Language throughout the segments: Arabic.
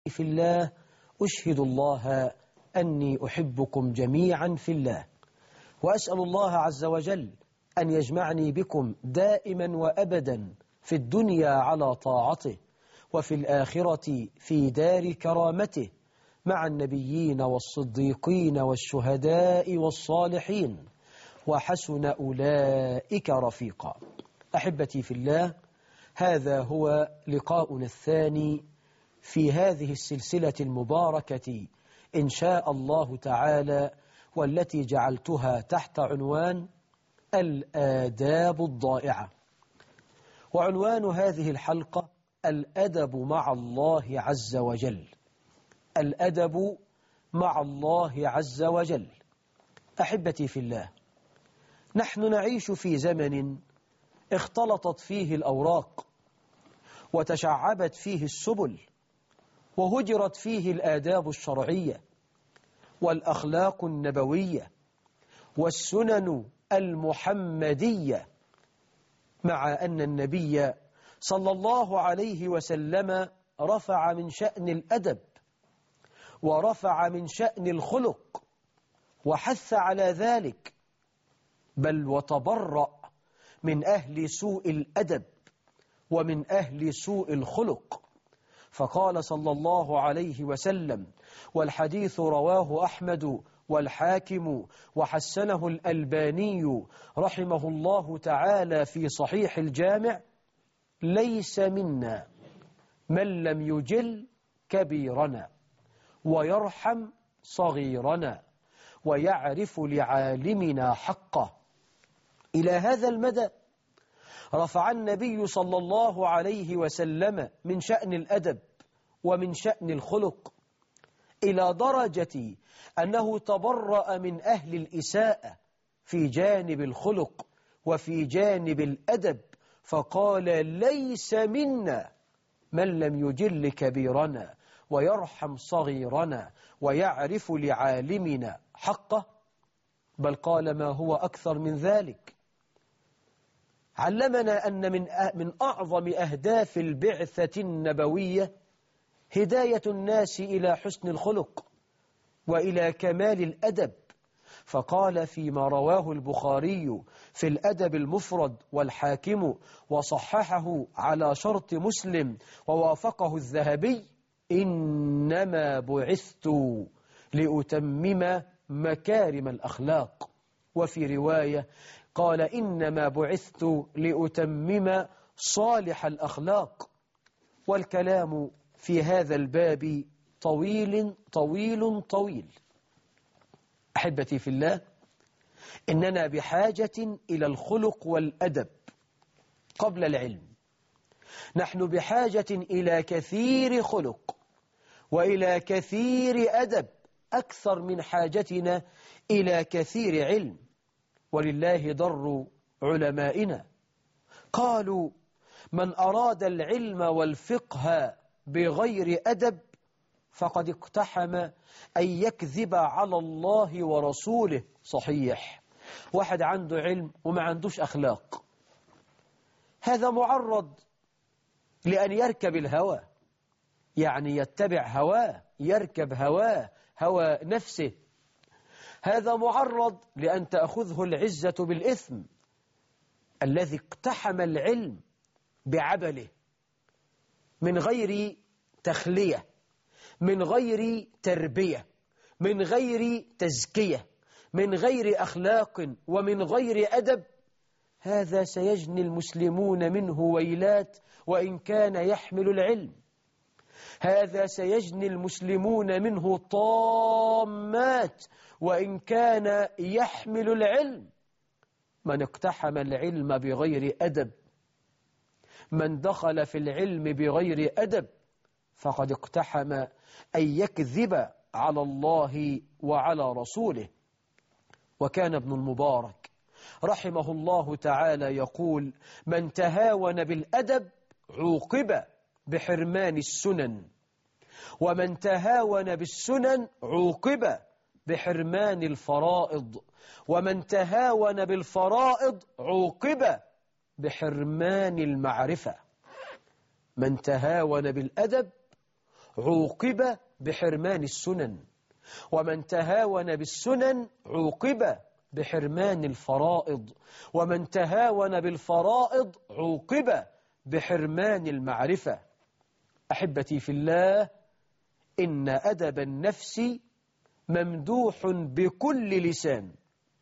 في الله أشهد الله أني أحبكم جميعا في الله، وأسأل الله عز وجل أن يجمعني بكم دائما وأبدا في الدنيا على طاعته، وفي الآخرة في دار كرامته مع النبيين والصديقين والشهداء والصالحين، وحسن أولئك رفيقا. أحبتي في الله، هذا هو لقاؤنا الثاني في هذه السلسلة المباركة إن شاء الله تعالى، والتي جعلتها تحت عنوان الآداب الضائعة. وعنوان هذه الحلقة الأدب مع الله عز وجل. الأدب مع الله عز وجل. أحبتي في الله، نحن نعيش في زمن اختلطت فيه الأوراق، وتشعبت فيه السبل، وهجرت فيه الآداب الشرعية والأخلاق النبوية والسنن المحمدية، مع أن النبي صلى الله عليه وسلم رفع من شأن الأدب ورفع من شأن الخلق وحث على ذلك، بل وتبرأ من أهل سوء الأدب ومن أهل سوء الخلق. فقال صلى الله عليه وسلم، والحديث رواه أحمد والحاكم وحسنه الألباني رحمه الله تعالى في صحيح الجامع: ليس منا من لم يجل كبيرنا ويرحم صغيرنا ويعرف لعالمنا حقه. إلى هذا المدى رفع النبي صلى الله عليه وسلم من شأن الأدب ومن شأن الخلق، إلى درجة أنه تبرأ من أهل الإساءة في جانب الخلق وفي جانب الأدب، فقال: ليس منا من لم يجل كبيرنا ويرحم صغيرنا ويعرف لعالمنا حقه. بل قال ما هو أكثر من ذلك، علمنا أن من أعظم أهداف البعثة النبوية هداية الناس إلى حسن الخلق وإلى كمال الأدب. فقال فيما رواه البخاري في الأدب المفرد والحاكم وصححه على شرط مسلم ووافقه الذهبي: إنما بعثت لأتمم مكارم الأخلاق. وفي رواية قال: إنما بعثت لأتمم صالح الأخلاق. والكلام في هذا الباب طويل طويل طويل. أحبتي في الله، إننا بحاجة إلى الخلق والأدب قبل العلم. نحن بحاجة إلى كثير خلق وإلى كثير أدب أكثر من حاجتنا إلى كثير علم. ولله در علمائنا، قالوا: من أراد العلم والفقه بغير أدب فقد اقتحم أن يكذب على الله ورسوله. صحيح، واحد عنده علم وما عندوش أخلاق، هذا معرض لأن يركب الهوى، يعني يتبع هواه، يركب هواه، هوى نفسه. هذا معرض لأن تأخذه العزة بالإثم. الذي اقتحم العلم بعبله من غير تخلية، من غير تربية، من غير تزكية، من غير أخلاق ومن غير أدب، هذا سيجني المسلمون منه ويلات وإن كان يحمل العلم. هذا سيجني المسلمون منه طامات وإن كان يحمل العلم. من اقتحم العلم بغير أدب، من دخل في العلم بغير أدب، فقد اقتحم أن يكذب على الله وعلى رسوله. وكان ابن المبارك رحمه الله تعالى يقول: من تهاون بالأدب عوقب بحرمان السنن، ومن تهاون بالسنن عوقب بحرمان الفرائض، ومن تهاون بالفرائض عوقب بحرمان المعرفة. من تهاون بالأدب عوقب بحرمان السنن، ومن تهاون بالسنن عوقب بحرمان الفرائض، ومن تهاون بالفرائض عوقب بحرمان المعرفة. أحبتي في الله، إن أدب النفس ممدوح بكل لسان،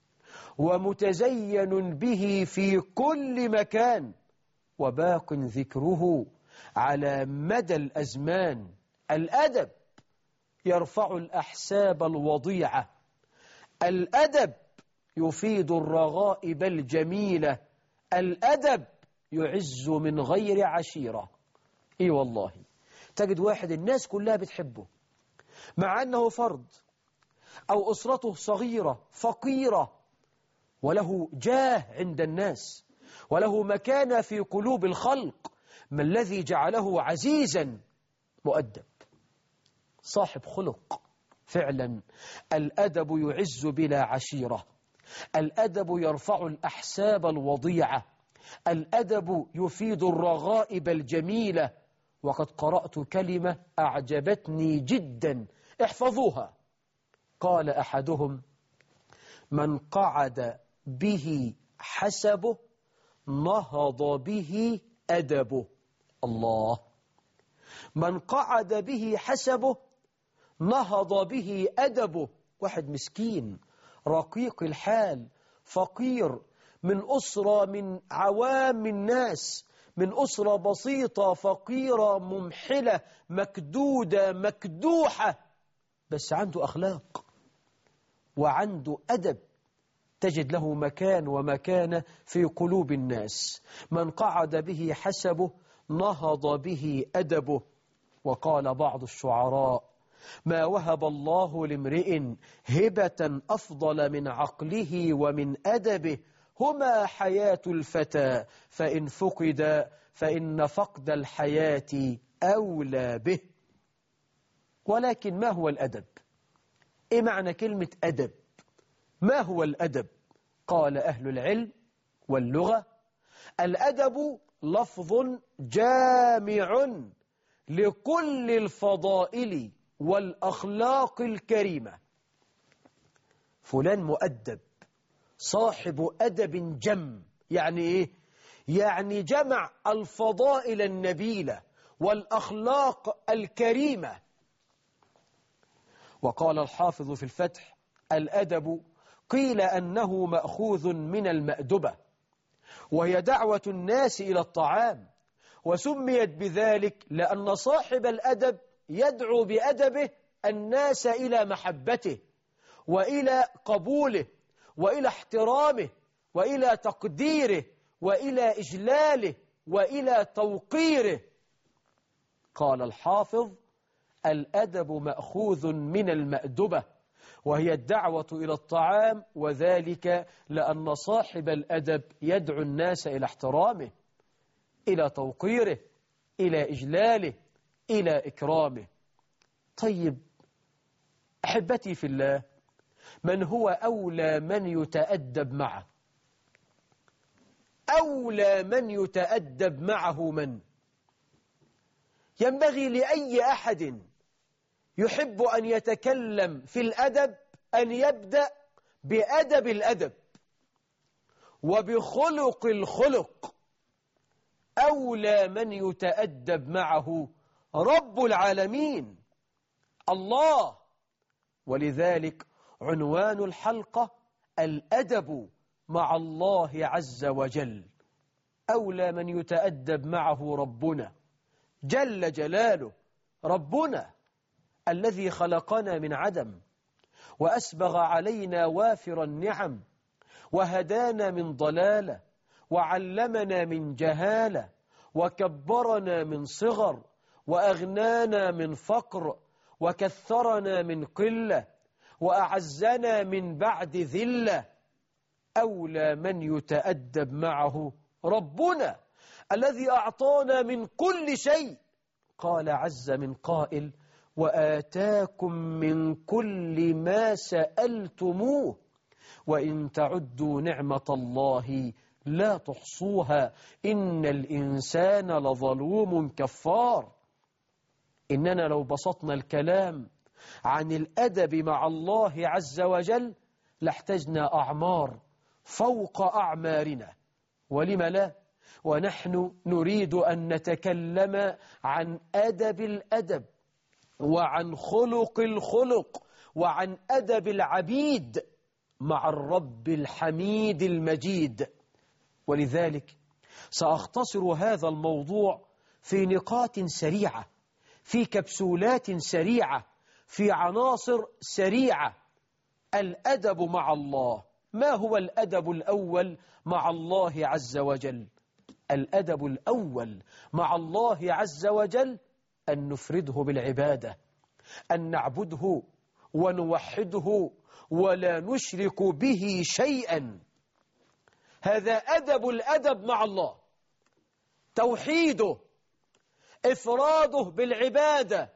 ومتزين به في كل مكان، وباق ذكره على مدى الأزمان. الأدب يرفع الأحساب الوضيعة، الأدب يفيد الرغائب الجميلة، الأدب يعز من غير عشيرة. إي والله، تجد واحد الناس كلها بتحبه مع أنه فرد، أو أسرته صغيرة فقيرة، وله جاه عند الناس، وله مكانة في قلوب الخلق. ما الذي جعله عزيزا؟ مؤدب، صاحب خلق. فعلا الأدب يعز بلا عشيرة، الأدب يرفع الأحساب الوضيعة، الأدب يفيد الرغائب الجميلة. وقد قرأت كلمة أعجبتني جدا، احفظوها. قال أحدهم: من قعد به حسبه نهض به أدبه. الله! من قعد به حسبه نهض به أدبه. واحد مسكين رقيق الحال، فقير، من أسرة من عوام الناس، من أسرة بسيطة فقيرة ممحلة مكدودة مكدوحة، بس عنده أخلاق وعنده أدب، تجد له مكان ومكانة في قلوب الناس. من قعد به حسبه نهض به أدبه. وقال بعض الشعراء: ما وهب الله لامرئ هبة أفضل من عقله ومن أدبه، هما حياة الفتى فإن فقد فإن فقد الحياة أولى به. ولكن ما هو الأدب؟ إيه معنى كلمة أدب؟ ما هو الأدب؟ قال أهل العلم واللغة: الأدب لفظ جامع لكل الفضائل والأخلاق الكريمة. فلان مؤدب، صاحب أدب جم. يعني إيه؟ يعني جمع الفضائل النبيلة والأخلاق الكريمة. وقال الحافظ في الفتح: الأدب قيل أنه مأخوذ من المأدبة، وهي دعوة الناس إلى الطعام، وسميت بذلك لأن صاحب الأدب يدعو بأدبه الناس إلى محبته، وإلى قبوله، وإلى احترامه، وإلى تقديره، وإلى إجلاله، وإلى توقيره. قال الحافظ: الأدب مأخوذ من المأدبة، وهي الدعوة إلى الطعام، وذلك لأن صاحب الأدب يدعو الناس إلى احترامه، إلى توقيره، إلى إجلاله، إلى إكرامه. طيب أحبتي في الله، من هو أولى من يتأدب معه؟ أولى من يتأدب معه من؟ ينبغي لأي أحد يحب أن يتكلم في الأدب أن يبدأ بأدب الأدب وبخلق الخلق. أولى من يتأدب معه رب العالمين الله. ولذلك عنوان الحلقة: الأدب مع الله عز وجل. أولى من يتأدب معه ربنا جل جلاله، ربنا الذي خلقنا من عدم، وأسبغ علينا وافر النعم، وهدانا من ضلالة، وعلمنا من جهالة، وكبرنا من صغر، وأغنانا من فقر، وكثرنا من قلة، وأعزنا من بعد ذلة. أولى من يتأدب معه ربنا الذي أعطانا من كل شيء. قال عز من قائل: وآتاكم من كل ما سألتموه وإن تعدوا نعمة الله لا تحصوها إن الإنسان لظلوم كفار. إننا لو بسطنا الكلام عن الأدب مع الله عز وجل لاحتجنا أعمار فوق أعمارنا، ولم لا؟ ونحن نريد أن نتكلم عن أدب الأدب، وعن خلق الخلق، وعن أدب العبيد مع الرب الحميد المجيد. ولذلك سأختصر هذا الموضوع في نقاط سريعة، في كبسولات سريعة، في عناصر سريعة. الأدب مع الله. ما هو الأدب الأول مع الله عز وجل؟ الأدب الأول مع الله عز وجل أن نفرده بالعبادة، أن نعبده ونوحده ولا نشرك به شيئا. هذا أدب الأدب مع الله، توحيده، إفراده بالعبادة.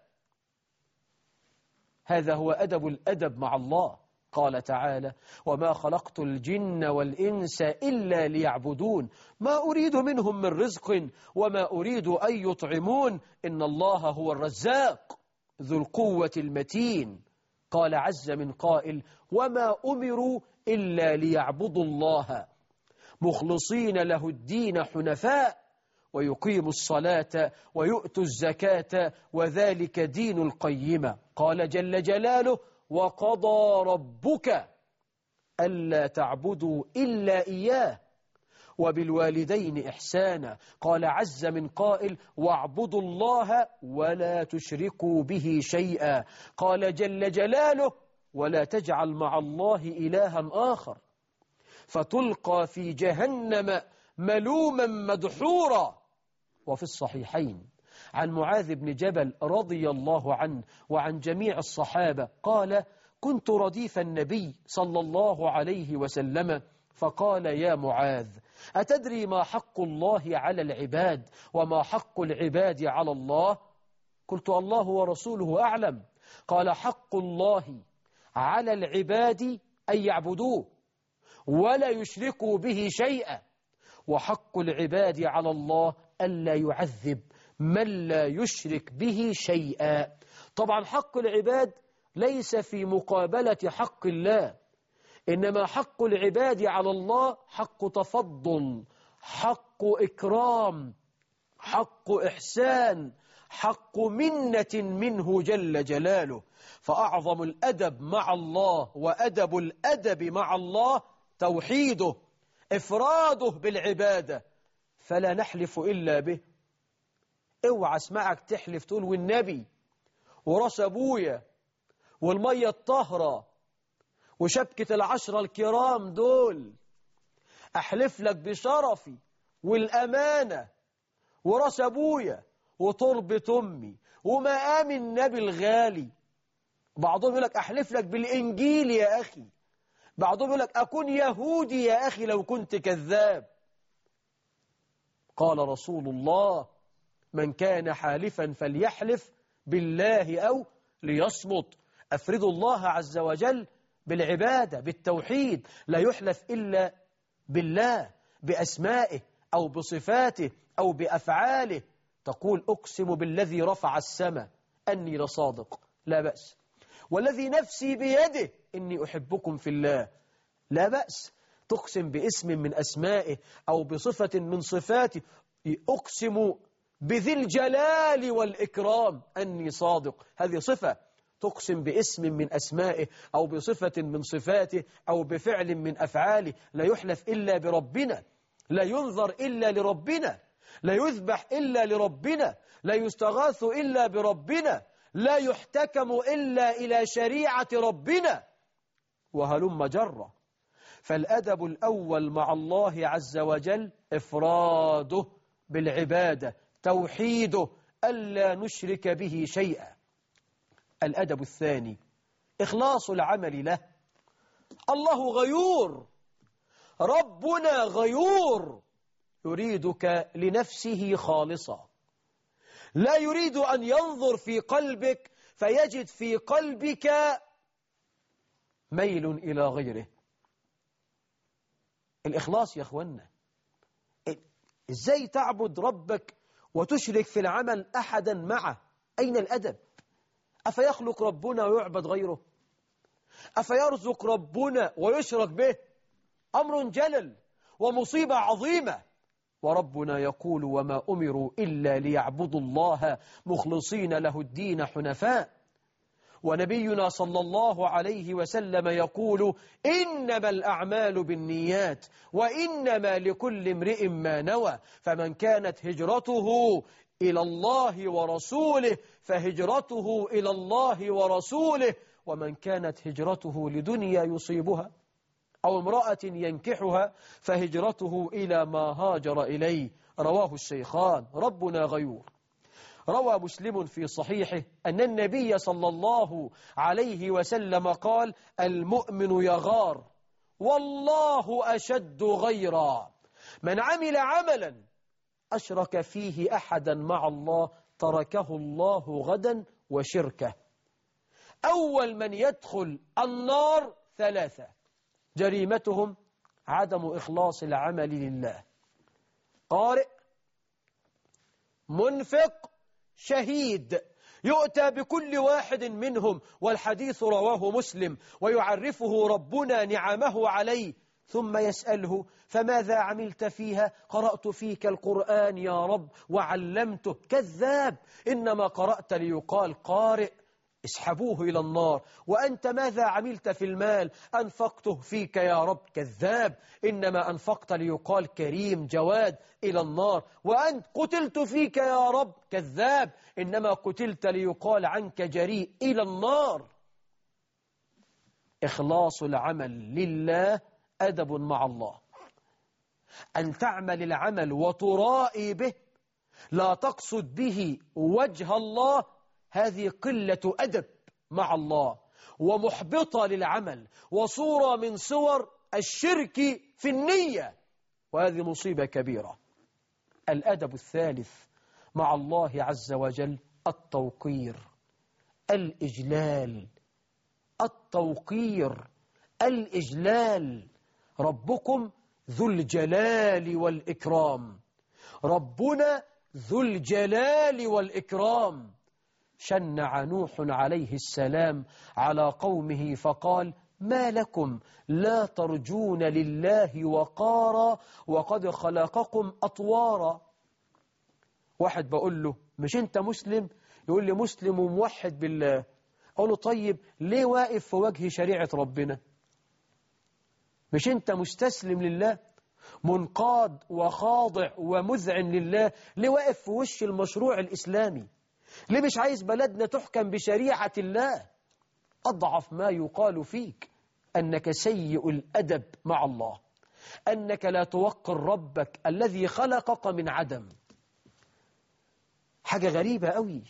هذا هو أدب الأدب مع الله. قال تعالى: وما خلقت الجن والإنس إلا ليعبدون ما أريد منهم من رزق وما أريد أن يطعمون إن الله هو الرزاق ذو القوة المتين. قال عز من قائل: وما أمروا إلا ليعبدوا الله مخلصين له الدين حنفاء ويقيموا الصلاة ويؤتوا الزكاة وذلك دين القيمة. قال جل جلاله: وقضى ربك ألا تعبدوا إلا إياه وبالوالدين إحسانا. قال عز من قائل: واعبدوا الله ولا تشركوا به شيئا. قال جل جلاله: ولا تجعل مع الله إلها آخر فتلقى في جهنم ملوما مدحورا. وفي الصحيحين عن معاذ بن جبل رضي الله عنه وعن جميع الصحابة قال: كنت رديف النبي صلى الله عليه وسلم فقال: يا معاذ، أتدري ما حق الله على العباد وما حق العباد على الله؟ قلت: الله ورسوله أعلم. قال: حق الله على العباد أن يعبدوه ولا يشركوا به شيئا، وحق العباد على الله ألا يعذب من لا يشرك به شيئا. طبعا حق العباد ليس في مقابلة حق الله، إنما حق العباد على الله حق تفضل، حق إكرام، حق إحسان، حق منة منه جل جلاله. فأعظم الأدب مع الله وأدب الأدب مع الله توحيده، إفراده بالعبادة، فلا نحلف إلا به. اوعى اسمعك تحلف تقول والنبي وراس أبويا والمية الطهرة وشبكة العشرة الكرام دول، أحلف لك بشرفي والأمانة وراس أبويا وتربة أمي ومقام النبي الغالي. بعضهم يقول لك أحلف لك بالإنجيل يا أخي، بعضهم يقول لك أكون يهودي يا أخي لو كنت كذاب. قال رسول الله: من كان حالفا فليحلف بالله أو ليصمت. أفردوا الله عز وجل بالعبادة، بالتوحيد، لا يحلف إلا بالله بأسمائه أو بصفاته أو بأفعاله. تقول: أقسم بالذي رفع السماء أني لصادق، لا بأس. والذي نفسي بيده إني أحبكم في الله، لا بأس. تقسم باسم من أسمائه أو بصفة من صفاته. أقسم بذي الجلال والإكرام أني صادق، هذه صفة. تقسم باسم من أسمائه أو بصفة من صفاته أو بفعل من أفعاله. لا يحلف إلا بربنا، لا ينظر إلا لربنا، لا يذبح إلا لربنا، لا يستغاث إلا بربنا، لا يحتكم إلا إلى شريعة ربنا، وهلم جرة. فالأدب الأول مع الله عز وجل إفراده بالعبادة، توحيده، ألا نشرك به شيئا. الأدب الثاني إخلاص العمل له. الله غيور، ربنا غيور، يريدك لنفسه خالصا، لا يريد أن ينظر في قلبك فيجد في قلبك ميل إلى غيره. الإخلاص يا أخوانا، إزاي تعبد ربك وتشرك في العمل أحدا معه؟ أين الأدب؟ أفيخلق ربنا ويعبد غيره؟ أفيرزق ربنا ويشرك به؟ أمر جلل ومصيبة عظيمة. وربنا يقول وما أمروا إلا ليعبدوا الله مخلصين له الدين حنفاء. ونبينا صلى الله عليه وسلم يقول إنما الأعمال بالنيات وإنما لكل امرئ ما نوى، فمن كانت هجرته إلى الله ورسوله فهجرته إلى الله ورسوله، ومن كانت هجرته لدنيا يصيبها أو امرأة ينكحها فهجرته إلى ما هاجر إليه. رواه الشيخان. ربنا غيور. روى مسلم في صحيحه أن النبي صلى الله عليه وسلم قال المؤمن يغار والله أشد غيرا، من عمل عملا أشرك فيه أحدا مع الله تركه الله غدا وشركه. أول من يدخل النار ثلاثة جريمتهم عدم إخلاص العمل لله: قارئ، منفق، شهيد. يؤتى بكل واحد منهم، والحديث رواه مسلم، ويعرفه ربنا نعمه عليه ثم يسأله فماذا عملت فيها؟ قرأت فيك القرآن يا رب وعلمته. كذاب، إنما قرأت ليقال قارئ، اسحبوه إلى النار. وأنت ماذا عملت في المال؟ أنفقته فيك يا رب. كذاب، إنما أنفقت ليقال كريم جواد، إلى النار. وأنت قتلت فيك يا رب. كذاب، إنما قتلت ليقال عنك جريء، إلى النار. إخلاص العمل لله أدب مع الله. أن تعمل العمل وترائي به، لا تقصد به وجه الله، هذه قلة أدب مع الله ومحبطة للعمل وصورة من صور الشرك في النية، وهذه مصيبة كبيرة. الأدب الثالث مع الله عز وجل التوقير، الإجلال. التوقير، الإجلال. ربكم ذو الجلال والإكرام. ربنا ذو الجلال والإكرام. شنع نوح عليه السلام على قومه فقال ما لكم لا ترجون لله وقارا وقد خلقكم أطوارا. واحد بقول له مش أنت مسلم؟ يقول لي مسلم وموحد بالله. أقول له طيب ليه واقف في وجه شريعة ربنا؟ مش أنت مستسلم لله منقاد وخاضع ومذعن لله؟ ليه واقف في وش المشروع الإسلامي؟ ليه مش عايز بلدنا تحكم بشريعة الله؟ أضعف ما يقال فيك أنك سيء الأدب مع الله، أنك لا توقر ربك الذي خلقك من عدم. حاجة غريبة قوي.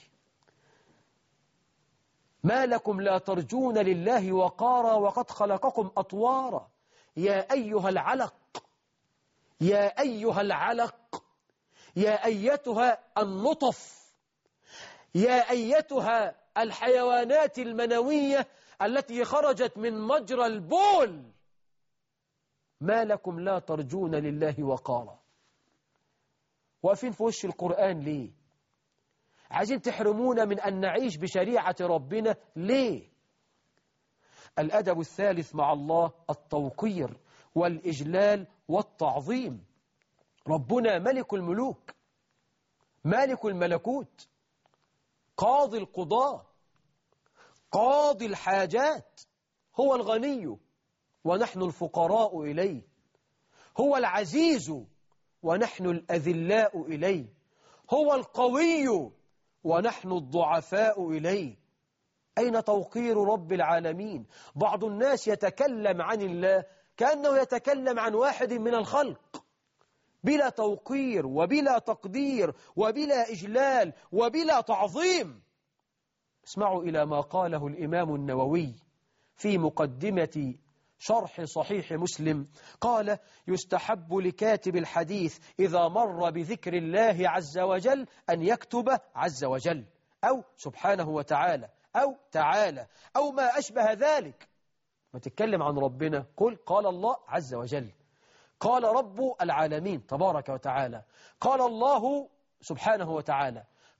ما لكم لا ترجون لله وقارا وقد خلقكم أطوارا. يا أيها العلق، يا أيها العلق، يا أيتها النطف، يا أيتها الحيوانات المنوية التي خرجت من مجرى البول، ما لكم لا ترجون لله وقارا. واقفين في وش القرآن ليه؟ عايزين تحرمونا من أن نعيش بشريعة ربنا ليه؟ الأدب الثالث مع الله التوقير والإجلال والتعظيم. ربنا ملك الملوك، مالك الملكوت، قاضي القضاة، قاضي الحاجات. هو الغني ونحن الفقراء إليه، هو العزيز ونحن الأذلاء إليه، هو القوي ونحن الضعفاء إليه. أين توقير رب العالمين؟ بعض الناس يتكلم عن الله كأنه يتكلم عن واحد من الخلق، بلا توقير وبلا تقدير وبلا إجلال وبلا تعظيم. اسمعوا إلى ما قاله الإمام النووي في مقدمة شرح صحيح مسلم. قال يستحب لكاتب الحديث إذا مر بذكر الله عز وجل أن يكتب عز وجل أو سبحانه وتعالى أو تعالى أو ما أشبه ذلك. ما تتكلم عن ربنا قل قال الله عز وجل، قال رب العالمين تبارك وتعالى، قال الله سبحانه وتعالى،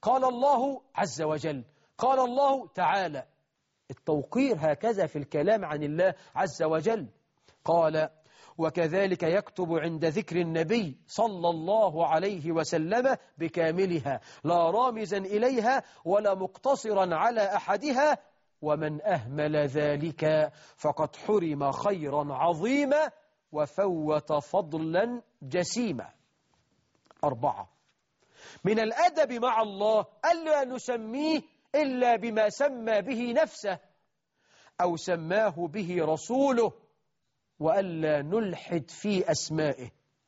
قال الله عز وجل، قال الله تعالى. التوقير هكذا في الكلام عن الله عز وجل. قال: وكذلك يكتب عند ذكر النبي صلى الله عليه وسلم بكاملها لا رامزا إليها ولا مقتصرا على أحدها، ومن أهمل ذلك فقد حرم خيرا عظيما وفوت فضلا جسيما. 4. من الأدب مع الله ألا نسميه إلا بما سمى به نفسه أو سماه به رسوله، وألا نلحد في أسمائه.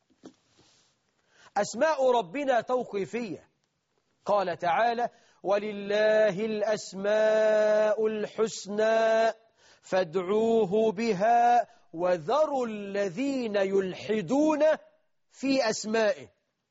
أسماء ربنا توقيفية. قال تعالى: ولله الأسماء الحسنى فادعوه بها وذروا الذين يلحدون في أسمائه.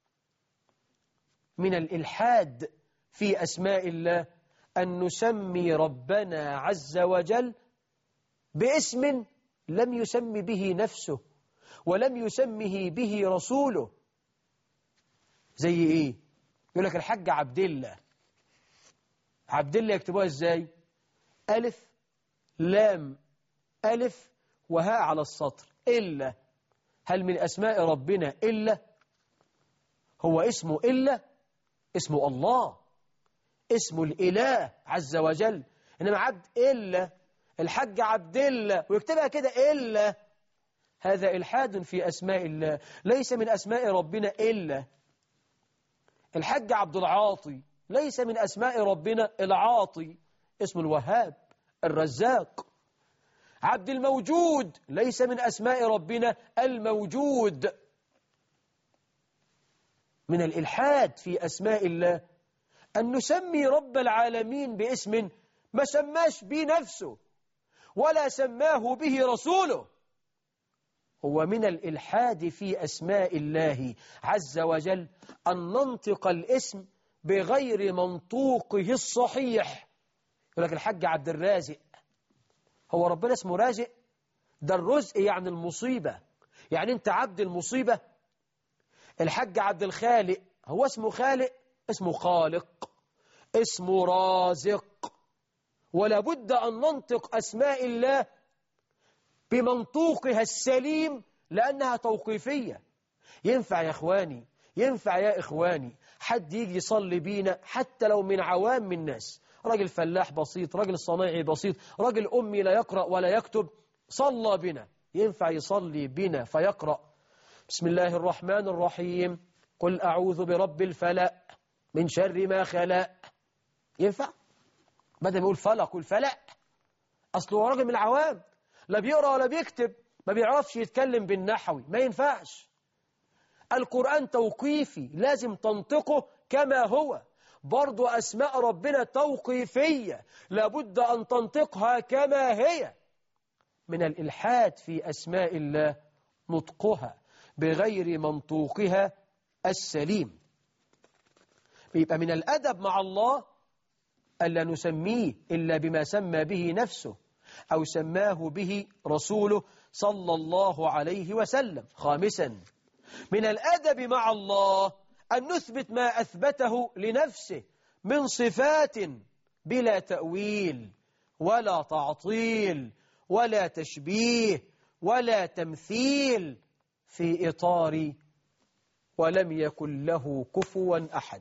من الإلحاد في أسماء الله أن نسمي ربنا عز وجل باسم لم يسم به نفسه ولم يسمه به رسوله. زي إيه؟ يقول لك الحاج عبد الله. عبد الله يكتبوها إزاي؟ ألف لام ألف وهاء على السطر. إلا. هل من أسماء ربنا إلا؟ هو اسمه إلا؟ اسمه الله، اسمه الإله عز وجل. إنما عبد إلا، الحج عبد الله ويكتبها كده إلا، هذا إلحاد في أسماء الله، ليس من أسماء ربنا إلا. الحج عبد العاطي ليس من أسماء ربنا العاطي، اسمه الوهاب الرزاق. عبد الموجود ليس من أسماء ربنا الموجود. من الإلحاد في أسماء الله أن نسمي رب العالمين باسم ما سماش به نفسه ولا سماه به رسوله. هو من الإلحاد في أسماء الله عز وجل أن ننطق الاسم بغير منطوقه الصحيح. يقول لك الحج عبد الرازق، هو ربنا اسمه رازق؟ ده الرزق يعني المصيبة، يعني أنت عبد المصيبة. الحج عبد الخالق، هو اسمه خالق؟ اسمه خالق، اسمه رازق. ولا بد أن ننطق أسماء الله بمنطوقها السليم لأنها توقيفية. ينفع يا إخواني، ينفع يا إخواني حد يجي يصلي بينا حتى لو من عوام الناس، راجل فلاح بسيط، راجل صنايعي بسيط، راجل أمي لا يقرأ ولا يكتب، صلى بنا، ينفع يصلي بنا فيقرأ بسم الله الرحمن الرحيم قل أعوذ برب الفلق من شر ما خلق؟ ينفع؟ بدل ما يقول فلق والفلق، أصله هو راجل من العوام لا بيقرأ ولا بيكتب، ما بيعرفش يتكلم بالنحوي، ما ينفعش. القرآن توقيفي، لازم تنطقه كما هو. برضو أسماء ربنا توقيفية، لابد أن تنطقها كما هي. من الإلحاد في أسماء الله نطقها بغير منطوقها السليم. يبقى من الأدب مع الله ألا نسميه إلا بما سمى به نفسه أو سماه به رسوله صلى الله عليه وسلم. 5. من الأدب مع الله أن نثبت ما أثبته لنفسه من صفات بلا تأويل ولا تعطيل ولا تشبيه ولا تمثيل، في إطار ولم يكن له كفوا أحد.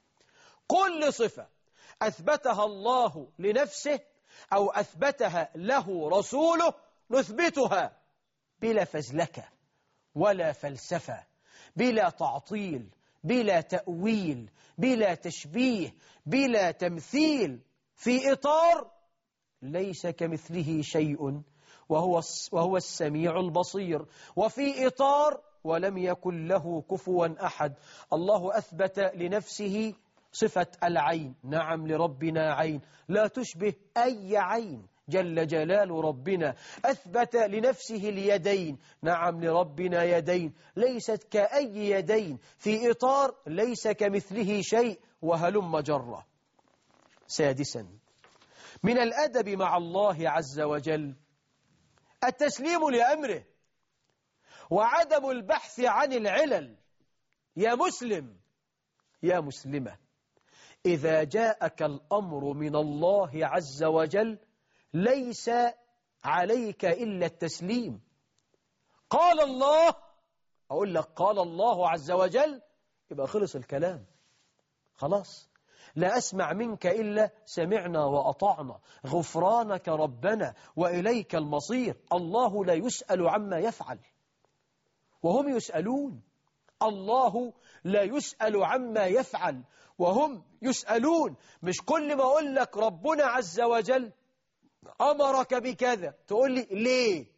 كل صفة أثبتها الله لنفسه أو أثبتها له رسوله نثبتها بلا فزلكة ولا فلسفة، بلا تعطيل، بلا تأويل، بلا تشبيه، بلا تمثيل، في إطار ليس كمثله شيء وهو السميع البصير، وفي إطار ولم يكن له كفوا أحد. الله أثبت لنفسه صفة العين، نعم لربنا عين لا تشبه أي عين جل جلال ربنا. أثبت لنفسه اليدين، نعم لربنا يدين ليست كأي يدين، في إطار ليس كمثله شيء، وهلم جرة. 6. من الأدب مع الله عز وجل التسليم لأمره وعدم البحث عن العلل. يا مسلم، يا مسلمة، إذا جاءك الأمر من الله عز وجل ليس عليك إلا التسليم. قال الله، أقول لك قال الله عز وجل، يبقى خلص الكلام خلاص. لا أسمع منك إلا سمعنا وأطعنا، غفرانك ربنا وإليك المصير. الله لا يسأل عما يفعل وهم يسألون. الله لا يسأل عما يفعل وهم يسألون. مش كل ما أقول لك ربنا عز وجل أمرك بكذا تقول لي ليه؟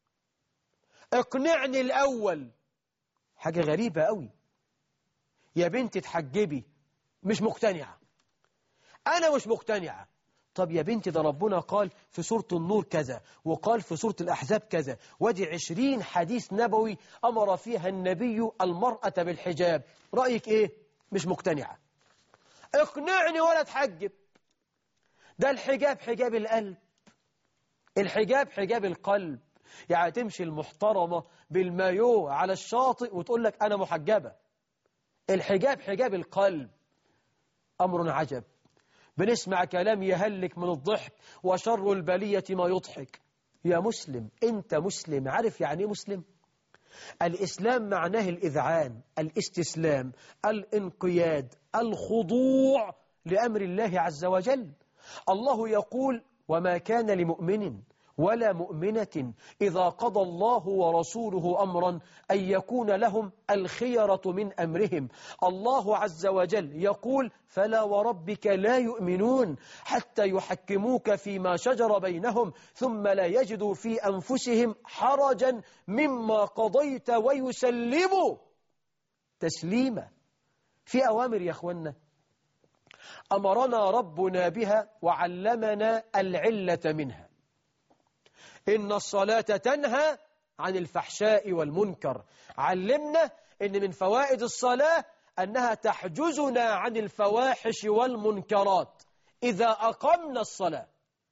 اقنعني الأول. حاجة غريبة قوي. يا بنتي تحجبي، مش مقتنعة. أنا مش مقتنعة. طب يا بنتي ده ربنا قال في سورة النور كذا، وقال في سورة الأحزاب كذا، ودي 20 حديث نبوي أمر فيها النبي المرأة بالحجاب. رأيك إيه؟ مش مقتنعة. اقنعني ولا تحجب. ده الحجاب حجاب القلب، الحجاب حجاب القلب. يعني تمشي المحترمة بالمايو على الشاطئ وتقول لك أنا محجبة. الحجاب حجاب القلب. أمر عجب. بنسمع كلام يهلك من الضحك، وشر البلية ما يضحك. يا مسلم، أنت مسلم، عارف يعني إيه مسلم؟ الإسلام معناه الإذعان، الاستسلام، الانقياد، الخضوع لأمر الله عز وجل. الله يقول وما كان لمؤمن ولا مؤمنة إذا قضى الله ورسوله أمرا أن يكون لهم الخيرة من أمرهم. الله عز وجل يقول فلا وربك لا يؤمنون حتى يحكموك فيما شجر بينهم ثم لا يجدوا في أنفسهم حرجا مما قضيت ويسلموا تسليما. في أوامر يا أخوانا أمرنا ربنا بها وعلمنا العلة منها. إن الصلاة تنهى عن الفحشاء والمنكر. علمنا إن من فوائد الصلاة أنها تحجزنا عن الفواحش والمنكرات إذا أقمنا الصلاة.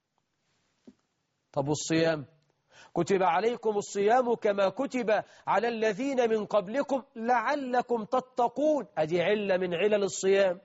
طب الصيام؟ كتب عليكم الصيام كما كتب على الذين من قبلكم لعلكم تتقون. أدي علة من علل الصيام.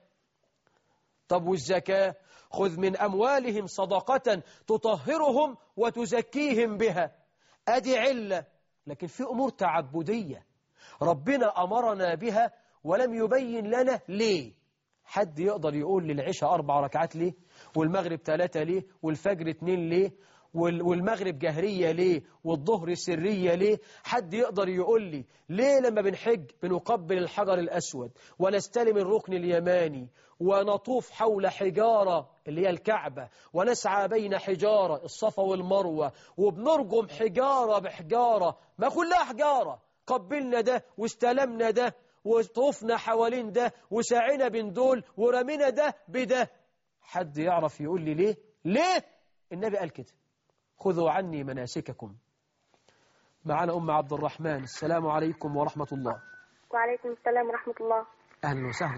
طب والزكاة؟ خذ من أموالهم صدقة تطهرهم وتزكيهم بها. أدي علة. لكن في أمور تعبدية ربنا أمرنا بها ولم يبين لنا ليه. حد يقدر يقول للعشاء 4 ركعات ليه؟ والمغرب 3 ليه؟ والفجر 2 ليه؟ والمغرب جهرية ليه؟ والظهر سرية ليه؟ حد يقدر يقول لي ليه لما بنحج بنقبل الحجر الأسود ونستلم الركن اليماني ونطوف حول حجارة اللي هي الكعبة ونسعى بين حجارة الصفا والمروة وبنرجم حجارة بحجارة، ما كلها حجارة، قبلنا ده واستلمنا ده وطوفنا حوالين ده وسعينا بين دول ورمينا ده بده؟ حد يعرف يقول لي ليه؟ ليه النبي قال كده؟ خذوا عني مناسككم. معنا أم عبد الرحمن. السلام عليكم ورحمة الله. وعليكم السلام ورحمة الله. أهلا وسهلا.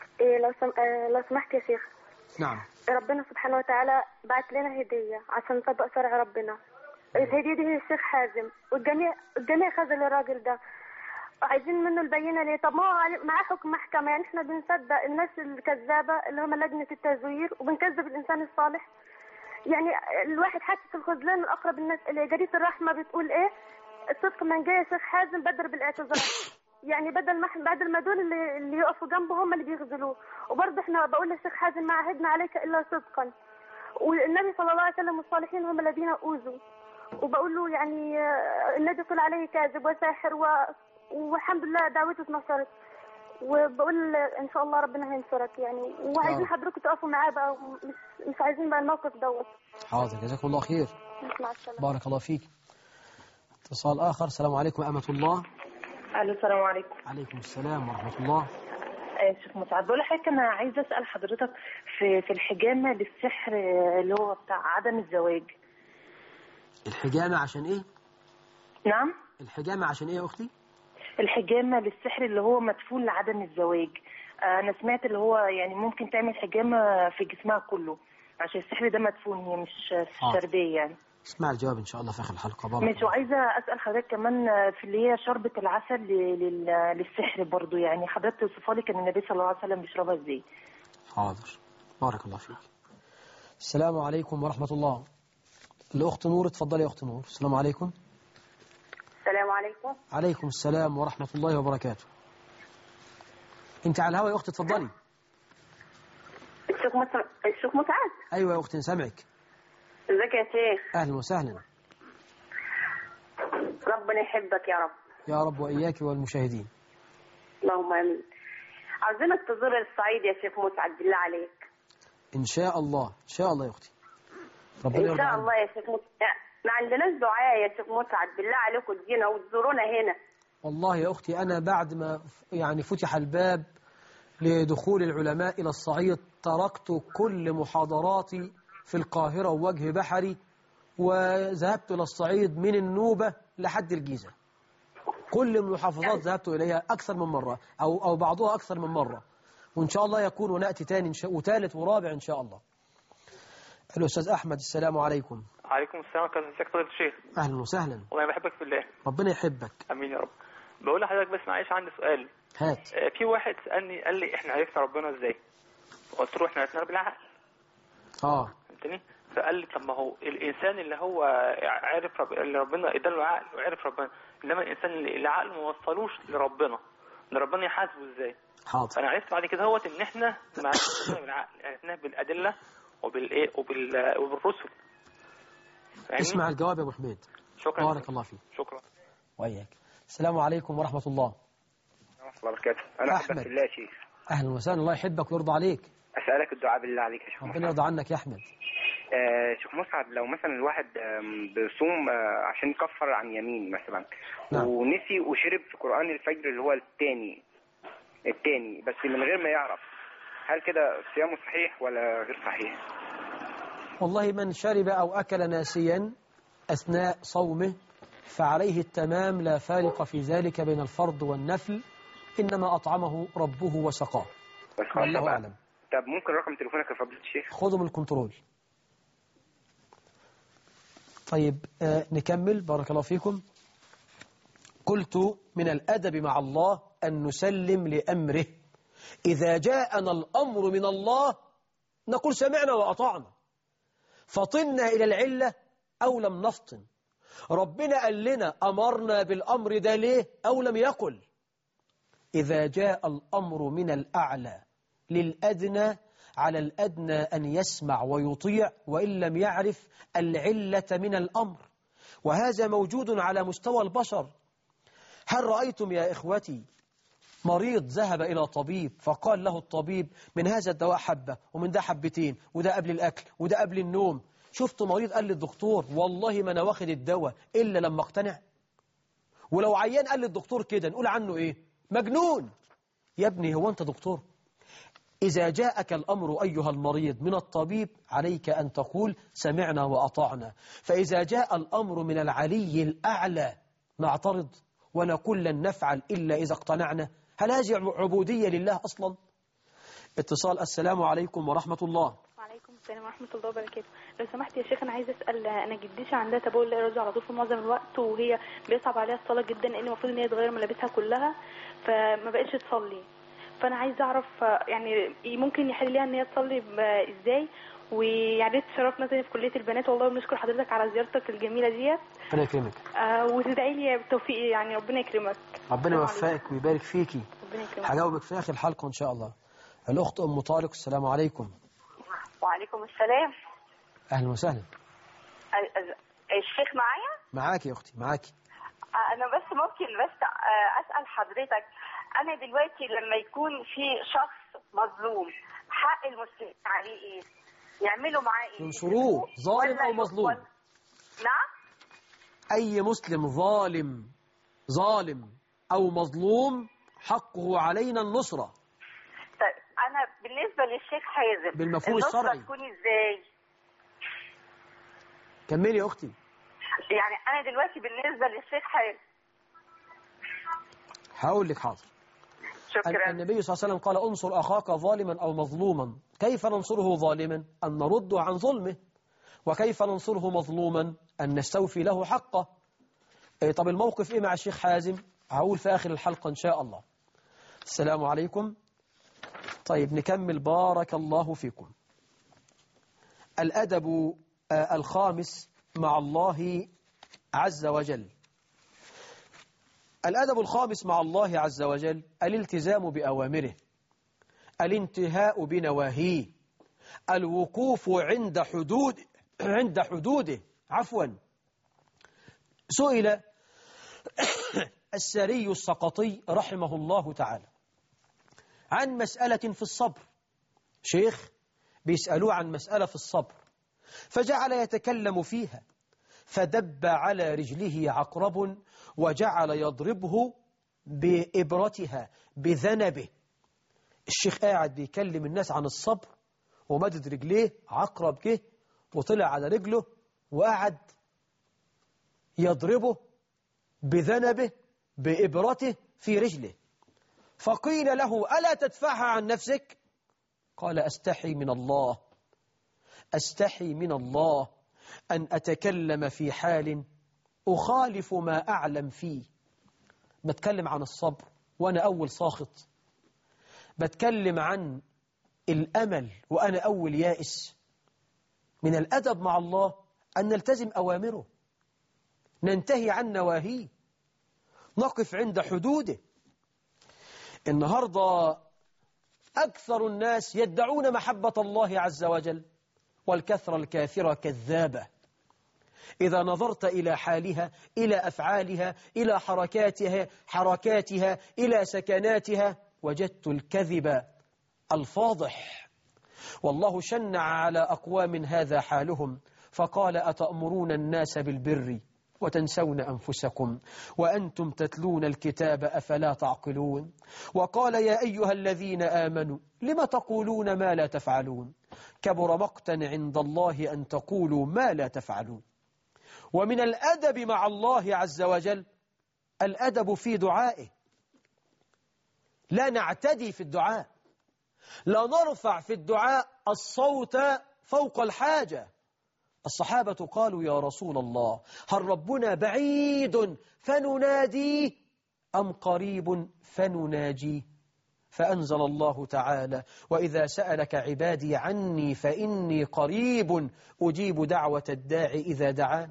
لو سمحت يا شيخ. نعم. ربنا سبحانه وتعالى بعت لنا هدية عشان نطبق شرع ربنا. الهدية دي هي الشيخ حازم والجميع خذل الراجل ده. عايزين منه البينة ليه؟ طب ما هو معاه حكم محكمة. يعني احنا بنصدق الناس الكذابة اللي هم لجنة التزوير وبنكذب الإنسان الصالح. يعني الواحد حاسس الخذلان الأقرب الناس اللي جريدة الرحمة بتقول إيه؟ الصدق من جاي شيخ حازم بدر بالاعتذار. يعني بدل ما دول اللي يقفوا جنبه هم اللي بيخذلوه. وبرضه احنا بقول للشيخ حازم ما عهدنا عليك إلا صدقا، والنبي صلى الله عليه وسلم والصالحين هم الذين أوذوا. وبقول له يعني النبي قال عليه كاذب وساحر والحمد لله دعوته اتنصرت. وبقول إن شاء الله ربنا هينصرك يعني. وعايزين حضرتك تقفوا معاه بقى، مش عايزين بقى الموقف دوت. حاضر، جزاكم الله خير. مع السلامة. بارك الله فيك. اتصال آخر. السلام عليكم ورحمة الله. السلام عليكم. عليكم السلام ورحمة الله. شيخ مسعد، بقول لحضرتك أنا عايزة أسأل حضرتك في الحجامة للسحر اللي هو بتاع عدم الزواج. الحجامة عشان إيه؟ نعم؟ الحجامة عشان إيه يا أختي؟ الحجامة للسحر اللي هو مدفون لعدم الزواج. أنا سمعت اللي هو يعني ممكن تعمل حجامة في جسمها كله عشان السحر ده مدفون، هي مش شربية يعني. اسمع الجواب إن شاء الله في آخر الحلقة. مش وعايزة أسأل حضرتك كمان في اللي هي شربة العسل للسحر برضو، يعني حضرتك توصفها لي كان النبي صلى الله عليه وسلم بيشربها إزاي؟ حاضر. بارك الله فيك. السلام عليكم ورحمة الله. الأخت نور، اتفضلي يا أخت نور. السلام عليكم. السلام عليكم. عليكم السلام ورحمة الله وبركاته. أنت على الهواء يا أختي، اتفضلي. الشيخ مسعد. أيوة يا أختي نسمعك. ازيك يا شيخ؟ أهلا وسهلا. ربنا يحبك يا رب. يا رب وإياك والمشاهدين. اللهم امين. عاوزينك تزور الصعيد يا شيخ مسعد بالله عليك. إن شاء الله، إن شاء الله يا أختي. ربنا ان يرضى شاء عنك. الله يا شيخ مسعد. ما عندناش دعاء يا شيخ مسعد بالله عليكم تجينا وتزورونا هنا. والله يا أختي أنا بعد ما يعني فتح الباب لدخول العلماء إلى الصعيد تركت كل محاضراتي في القاهرة ووجه بحري وذهبت إلى الصعيد من النوبة لحد الجيزة. كل المحافظات ذهبت إليها أكثر من مرة أو بعضها أكثر من مرة، وإن شاء الله يكون ونأتي تاني وثالث ورابع إن شاء الله. الأستاذ أحمد، السلام عليكم. عليكم السلام ورحمة الله. ازيك فضيلة الشيخ؟ أهلا وسهلا. والله أنا بحبك في الله. ربنا يحبك. امين يا رب. بقول لحضرتك بس معلش عندي سؤال. هات. في واحد سألني قال لي احنا عرفنا ربنا ازاي؟ قلت له احنا عرفنا بالعقل. فهمتني؟ فقال لي طب ما هو الانسان اللي هو عارف اللي ربنا اداله عقل وعرف ربنا، انما الانسان اللي عقله ما وصلوش لربنا، ان ربنا يحاسبه ازاي؟ حاضر. فانا عرفت بعد كده هوت ان احنا ما عرفناش بالعقل، عرفناه بالادله وبالايه وبالرسل. اسمع الجواب يا ابو حميد. شكرا. بارك الله فيك. شكرا. وإياك. السلام عليكم ورحمة الله. ورحمة الله وبركاته. أنا أحمد. أحبك في الله يا شيخ. أهلا وسهلا، الله يحبك ويرضى عليك. أسألك الدعاء بالله عليك يا شيخ ربنا مسعد. يرضى عنك يا أحمد. شيخ مسعد، لو مثلا الواحد بيصوم عشان يكفر عن يمين مثلا، نعم. ونسي وشرب في قرآن الفجر اللي هو الثاني بس من غير ما يعرف، هل كده صيامه صحيح ولا غير صحيح؟ والله من شرب أو أكل ناسيا أثناء صومه فعليه التمام، لا فارق في ذلك بين الفرض والنفل، إنما أطعمه ربه وسقاه. والله أعلم. طب ممكن رقم تليفونك يا فضيلة الشيخ؟ خذوا من الكنترول. طيب نكمل. بارك الله فيكم. قلت من الأدب مع الله أن نسلم لأمره. إذا جاءنا الأمر من الله نقول سمعنا وأطعنا، فطنا إلى العلة أو لم نفطن. ربنا قال لنا أمرنا بالأمر ده ليه أو لم يقل. إذا جاء الأمر من الأعلى للأدنى على الأدنى أن يسمع ويطيع وإن لم يعرف العلة من الأمر، وهذا موجود على مستوى البشر. هل رأيتم يا إخوتي مريض ذهب إلى طبيب فقال له الطبيب من هذا الدواء حبة ومن ده حبتين وده قبل الأكل وده قبل النوم؟ شفت مريض قال للدكتور والله ما أنا واخد الدواء إلا لما اقتنع؟ ولو عيان قال للدكتور كده نقول عنه إيه؟ مجنون. يا ابني هو أنت دكتور؟ إذا جاءك الأمر أيها المريض من الطبيب عليك أن تقول سمعنا وأطعنا. فإذا جاء الأمر من العلي الأعلى نعترض ونقول لن نفعل إلا إذا اقتنعنا؟ هل هذه عبودية لله أصلا؟ اتصال. السلام عليكم ورحمة الله. وعليكم السلام ورحمة الله وبركاته. لو سمحت يا شيخ أنا عايزة أسأل، أنا جدتي عندها تبول لا إرادي على طول في معظم الوقت، وهي بيصعب عليها الصلاة جدا لأن المفروض إن هي تغير ملابسها كلها، فما بقتش تصلي. فأنا عايزة أعرف يعني ممكن يحل ليها إن هي تصلي إزاي، ويعني تشرفنا تاني في كلية البنات. والله بنشكر حضرتك على زيارتك الجميلة ديت. ربنا يكرمك. وتدعي لي بالتوفيق، يعني ربنا يكرمك. ربنا يوفقك ويبارك فيكي. ربنا يكرمك. هجاوبك في آخر الحلقة إن شاء الله. الأخت أم طارق، السلام عليكم. وعليكم السلام. أهلا وسهلا. الشيخ معايا؟ معاكي يا أختي معاكي. أنا بس ممكن أسأل حضرتك، أنا دلوقتي لما يكون في شخص مظلوم حق المسلمين عليه إيه؟ يعملوا معاه إيه؟ ينصروه ظالم أو مظلوم. نعم؟ أي مسلم ظالم أو مظلوم حقه علينا النصرة. طيب أنا بالنسبة للشيخ حازم بالمفهوم الشرعي النصرة تكون إزاي؟ كملي يا أختي. يعني أنا دلوقتي بالنسبة للشيخ حازم هقول لك حاضر. شكرا. النبي صلى الله عليه وسلم قال انصر أخاك ظالما أو مظلوما. كيف ننصره ظالما؟ أن نرده عن ظلمه. وكيف ننصره مظلوما؟ أن نستوفي له حقه. طب الموقف إيه مع الشيخ حازم؟ هقول في آخر الحلقة إن شاء الله. السلام عليكم. طيب نكمل. بارك الله فيكم. الأدب الخامس مع الله عز وجل. الأدب الخامس مع الله عز وجل الالتزام بأوامره، الانتهاء بنواهيه، الوقوف عند حدوده. سئل السري السقطي رحمه الله تعالى عن مسألة في الصبر، شيخ بيسألوه عن مسألة في الصبر، فجعل يتكلم فيها، فدب على رجله عقرب وجعل يضربه بإبرتها بذنبه. الشيخ قاعد بيكلم الناس عن الصبر ومدد رجليه، عقرب جه وطلع على رجله وقعد يضربه بذنبه بإبرته في رجله. فقيل له: ألا تدفعها عن نفسك؟ قال: أستحي من الله أن أتكلم في حال أخالف ما أعلم فيه. بتكلم عن الصبر وأنا أول ساخط، بتكلم عن الأمل وأنا أول يائس. من الأدب مع الله أن نلتزم أوامره، ننتهي عن نواهيه، نقف عند حدوده. النهاردة أكثر الناس يدعون محبة الله عز وجل، والكثرة الكاثرة كذابة. إذا نظرت إلى حالها، إلى أفعالها، إلى حركاتها، إلى سكناتها، وجدت الكذب الفاضح. والله شنع على أقوام هذا حالهم فقال: أتأمرون الناس بالبر وتنسون أنفسكم وأنتم تتلون الكتاب أفلا تعقلون. وقال: يا أيها الذين آمنوا لم تقولون ما لا تفعلون كبر مقتا عند الله أن تقولوا ما لا تفعلون. ومن الأدب مع الله عز وجل الأدب في دعائه، لا نعتدي في الدعاء، لا نرفع في الدعاء الصوت فوق الحاجة. الصحابة قالوا: يا رسول الله، هل ربنا بعيد فنناديه أم قريب فنناجيه؟ فأنزل الله تعالى: وإذا سألك عبادي عني فإني قريب أجيب دعوة الداعي إذا دعان.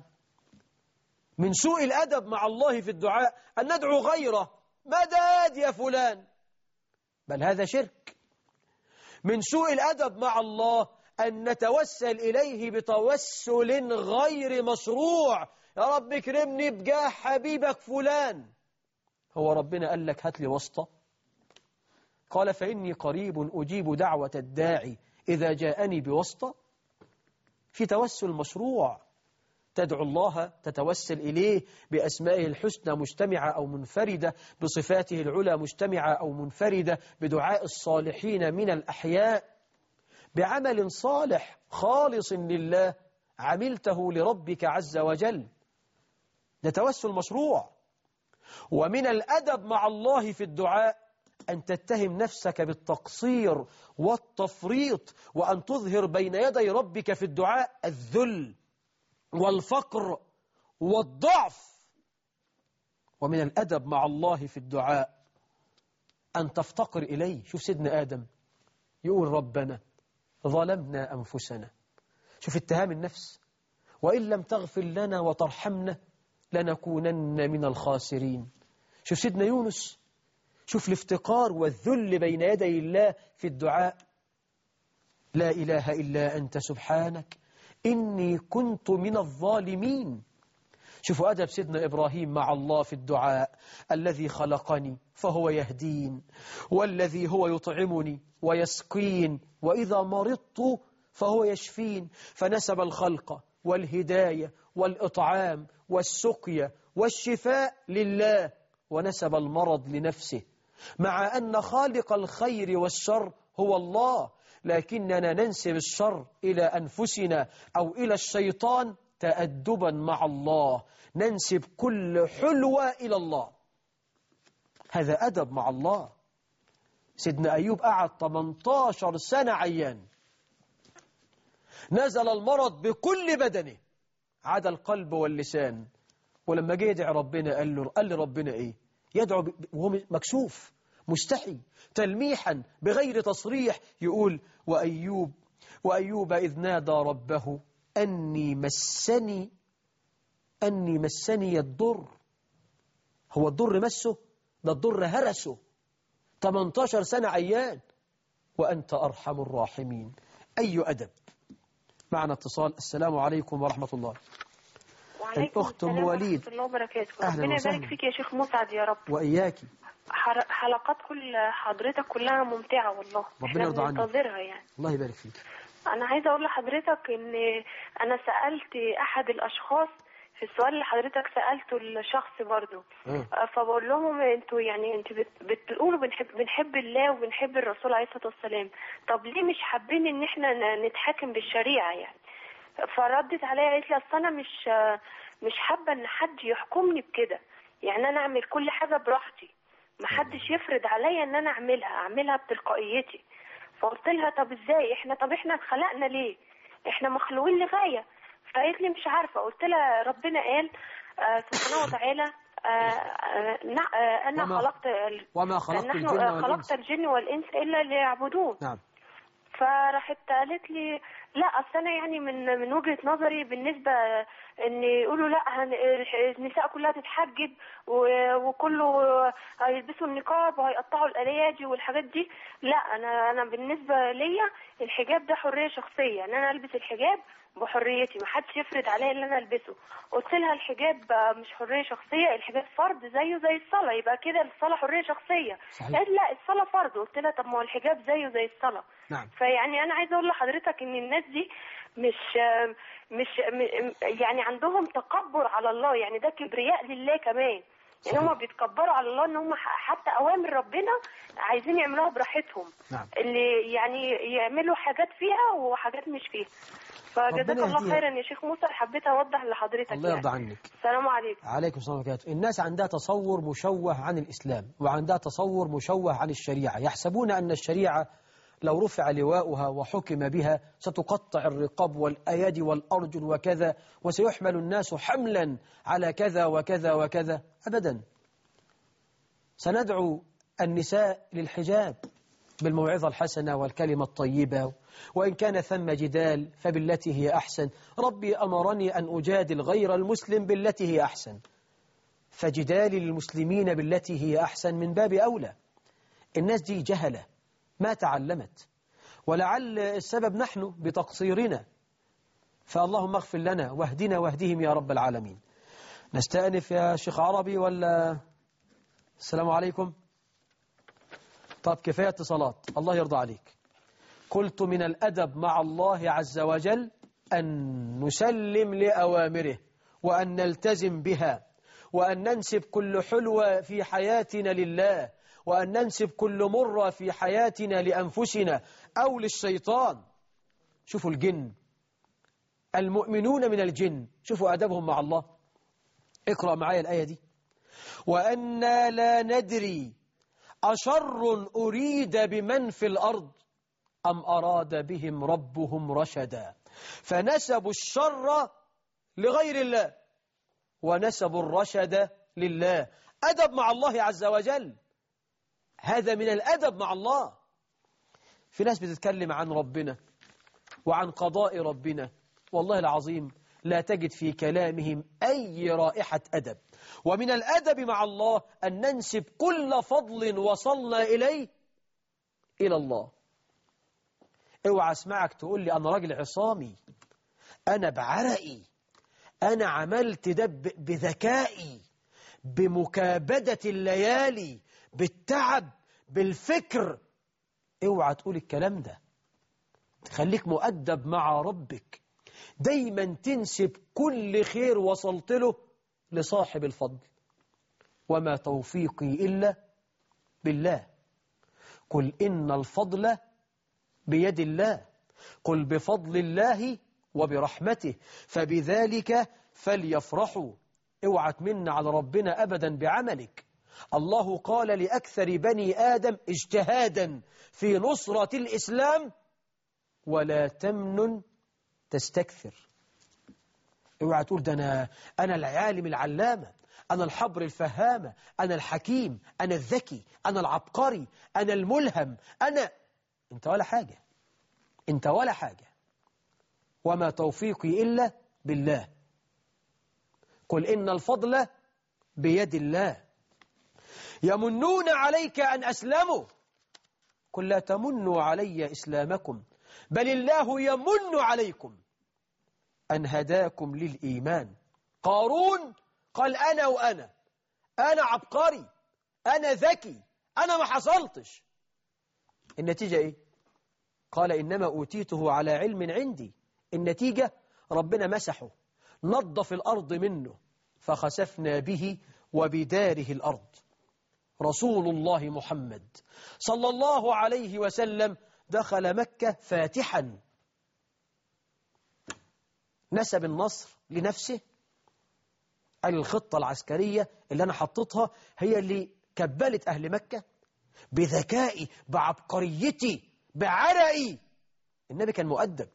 من سوء الأدب مع الله في الدعاء أن ندعو غيره: مدد يا فلان، بل هذا شرك. من سوء الأدب مع الله أن نتوسل إليه بتوسل غير مشروع: يا رب اكرمني بجاه حبيبك فلان. هو ربنا قال لك هات لي واسطة؟ قال: فإني قريب أجيب دعوة الداعي إذا جاءني بواسطة. في توسل مشروع، تدعو الله، تتوسل إليه بأسمائه الحسنى مجتمعة أو منفردة، بصفاته العلى مجتمعة أو منفردة، بدعاء الصالحين من الأحياء، بعمل صالح خالص لله عملته لربك عز وجل. ده توسل مشروع. ومن الأدب مع الله في الدعاء أن تتهم نفسك بالتقصير والتفريط، وأن تظهر بين يدي ربك في الدعاء الذل والفقر والضعف. ومن الأدب مع الله في الدعاء أن تفتقر إليه. شوف سيدنا آدم يقول: ربنا ظلمنا أنفسنا. شوف اتهام النفس: وإن لم تغفر لنا وترحمنا لنكونن من الخاسرين. شوف سيدنا يونس، شوف الافتقار والذل بين يدي الله في الدعاء: لا إله إلا أنت سبحانك إني كنت من الظالمين. شوفوا أدب سيدنا إبراهيم مع الله في الدعاء: الذي خلقني فهو يهدين، والذي هو يطعمني ويسقين، وإذا مرضت فهو يشفين. فنسب الخلق والهداية والإطعام والسقيا والشفاء لله، ونسب المرض لنفسه، مع أن خالق الخير والشر هو الله، لكننا ننسب الشر إلى أنفسنا أو إلى الشيطان تأدبا مع الله، ننسب كل حلوة إلى الله. هذا أدب مع الله. سيدنا أيوب قعد 18 سنة عيان، نزل المرض بكل بدنه عدا القلب واللسان. ولما جه يدعي ربنا قال لي ربنا إيه؟ يدعو وهو مكسوف مستحي تلميحا بغير تصريح، يقول: وأيوب وأيوب إذ نادى ربه أني مسني الضر. هو الضر مسه؟ ده الضر هرسه 18 سنة عيان، وأنت أرحم الراحمين. أي أدب. معنا اتصال. السلام عليكم ورحمة الله. وعليكم الأخت أم وليد. ورحمة الله وبركاته. أهلا ربنا وسهلا. يبارك فيك يا شيخ مسعد يا رب. وإياك. حلقات كل حضرتك كلها ممتعة والله. ربنا يرضى عنك. ننتظرها يعني. الله يبارك فيك. أنا عايزة أقول لحضرتك إن أنا سألت أحد الأشخاص في السؤال اللي حضرتك سألته الشخص برضو. فبقول لهم انتوا بتقولوا بنحب الله وبنحب الرسول عليه الصلاة والسلام، طب ليه مش حابين ان احنا نتحاكم بالشريعة يعني؟ فردت عليا قالت لي اصل انا مش حابة ان حد يحكمني بكده، يعني انا اعمل كل حاجة براحتي، محدش يفرض عليا ان انا اعملها بتلقائيتي. فقلت لها طب ازاي احنا اتخلقنا ليه؟ احنا مخلوقين لغاية. فقالت لي مش عارفة. قلت لها ربنا قال سبحانه وتعالى أنا خلقت الجن والإنس إلا ليعبدون. نعم. فراحت قالت لي لا أصل أنا يعني من وجهة نظري بالنسبة إن يقولوا لا النساء كلها تتحجب وكله هيلبسوا النقاب وهيقطعوا الألياجي والحاجات دي، لا أنا بالنسبة ليا الحجاب ده حرية شخصية، إن أنا ألبس الحجاب بحريتي، ما حدش يفرض عليا اللي انا البسه. قلت لها الحجاب مش حريه شخصيه، الحجاب فرض زيه زي الصلاه، يبقى كده الصلاه حريه شخصيه. قالت لا الصلاه فرض. قلت لها طب ما هو الحجاب زيه زي الصلاه. نعم. فيعني انا عايزه اقول لحضرتك ان الناس دي مش يعني عندهم تكبر على الله، يعني ده كبرياء لله كمان، يعني هم بيتكبروا على الله ان هم حتى اوامر ربنا عايزين يعملوها براحتهم. نعم. اللي يعني يعملوا حاجات فيها وحاجات مش فيها. فجزاك الله خيرا يا شيخ موسى، حبيت اوضح لحضرتك. الله يرضى عنك. السلام عليكم. عليكم السلام ورحمة الله. الناس عندها تصور مشوه عن الإسلام، وعندها تصور مشوه عن الشريعة، يحسبون أن الشريعة لو رفع لواؤها وحكم بها ستقطع الرقاب والأيادي والأرجل وكذا، وسيحمل الناس حملا على كذا وكذا وكذا. أبدا. سندعو النساء للحجاب بالموعظة الحسنة والكلمة الطيبة، وإن كان ثم جدال فبالتي هي أحسن. ربي أمرني أن أجادل غير المسلم بالتي هي أحسن، فجدالي للمسلمين بالتي هي أحسن من باب أولى. الناس دي جهلة ما تعلمت، ولعل السبب نحن بتقصيرنا، فاللهم اغفر لنا واهدنا واهدهم يا رب العالمين. نستأنف يا شيخ عربي ولا؟ السلام عليكم. طب كفاية اتصالات، الله يرضى عليك. قلت من الأدب مع الله عز وجل أن نسلم لأوامره، وأن نلتزم بها، وأن ننسب كل حلوة في حياتنا لله، وأن ننسب كل مرة في حياتنا لأنفسنا أو للشيطان. شوفوا الجن، المؤمنون من الجن، شوفوا أدبهم مع الله. اقرأ معايا الآية دي. وأنا لا ندري أشر أريد بمن في الأرض أم أراد بهم ربهم رشدا، فنسبوا الشر لغير الله ونسبوا الرشد لله. أدب مع الله عز وجل، هذا من الأدب مع الله. في ناس بتتكلم عن ربنا وعن قضاء ربنا، والله العظيم لا تجد في كلامهم أي رائحة أدب. ومن الأدب مع الله أن ننسب كل فضل وصلنا إليه إلى الله. اوعى اسمعك تقول لي أنا راجل عصامي، أنا بعرقي، أنا عملت ده بذكائي، بمكابدة الليالي، بالتعب، بالفكر. اوعى تقول الكلام ده. خليك مؤدب مع ربك، دايما تنسب كل خير وصلت له لصاحب الفضل. وما توفيقي إلا بالله. قل إن الفضل بيد الله، قل بفضل الله وبرحمته فبذلك فليفرحوا. اوعى تمن على ربنا أبدا بعملك. الله قال لأكثر بني آدم اجتهادا في نصرة الإسلام ولا تمنن تستكثر. اوعى تقول ده أنا العالم العلامة، أنا الحبر الفهامة، أنا الحكيم، أنا الذكي، أنا العبقري، أنا الملهم، أنت ولا حاجة، أنت ولا حاجة. وما توفيقي إلا بالله. قل إن الفضل بيد الله. يمنون عليك أن أسلموا، قل لا تمنوا علي إسلامكم بل الله يمن عليكم أن هداكم للإيمان. قارون قال أنا عبقري، أنا ذكي، أنا ما حصلتش. النتيجة إيه؟ قال إنما أوتيته على علم عندي. النتيجة ربنا مسحه، نظف الأرض منه، فخسفنا به وبداره الأرض. رسول الله محمد صلى الله عليه وسلم دخل مكة فاتحا، نسب النصر لنفسه. قال الخطة العسكرية اللي أنا حطيتها هي اللي كبلت أهل مكة بذكائي، بعبقريتي، بعرقي. النبي كان مؤدب،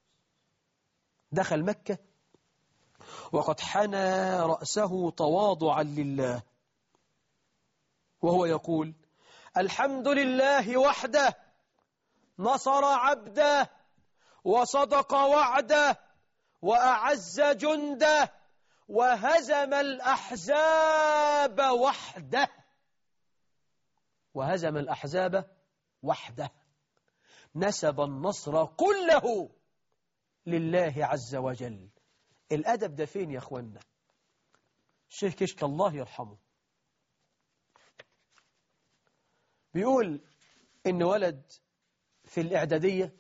دخل مكة وقد حنى رأسه تواضعا لله، وهو يقول الحمد لله وحده نصر عبده وصدق وعده وأعز جنده وهزم الأحزاب وحده. وهزم الأحزاب وحده. نسب النصر كله لله عز وجل. الأدب ده فين يا أخوانا؟ الشيخ كشك الله يرحمه بيقول إن ولد في الإعدادية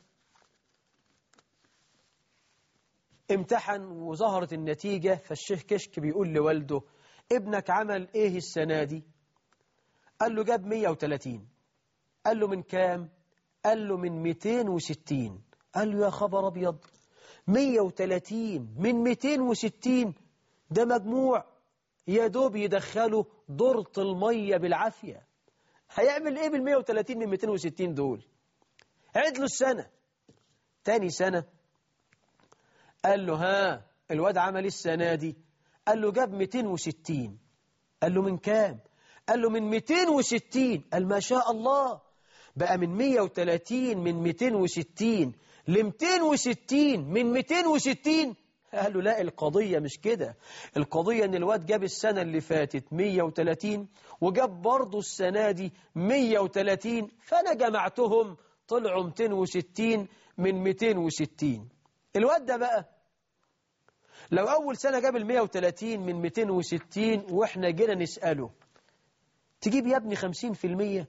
امتحن وظهرت النتيجة، فالشيخ كشك بيقول لوالده ابنك عمل ايه السنة دي؟ قال له جاب 130. قال له من كام؟ قال له من 260. قال له يا خبر أبيض، 130 من 260؟ ده مجموع يا دوب يدخله دورة المية بالعافية. هيعمل ايه بال 130 من 260 دول؟ عيد له السنة. تاني سنة قال له ها الواد عمل السنة دي؟ قال له جاب 260. قال له من كام؟ قال له من 260. قال ما شاء الله، بقى من 130 من 260 ل 260 من 260. قال له لا، القضية مش كده، القضية ان الواد جاب السنة اللي فاتت 130 وجاب برضه السنة دي 130، فأنا جمعتهم طلعوا 260 من 260. الواد ده بقى لو أول سنة جاب 130 من 260 وإحنا جينا نسأله تجيب يا ابني 50%؟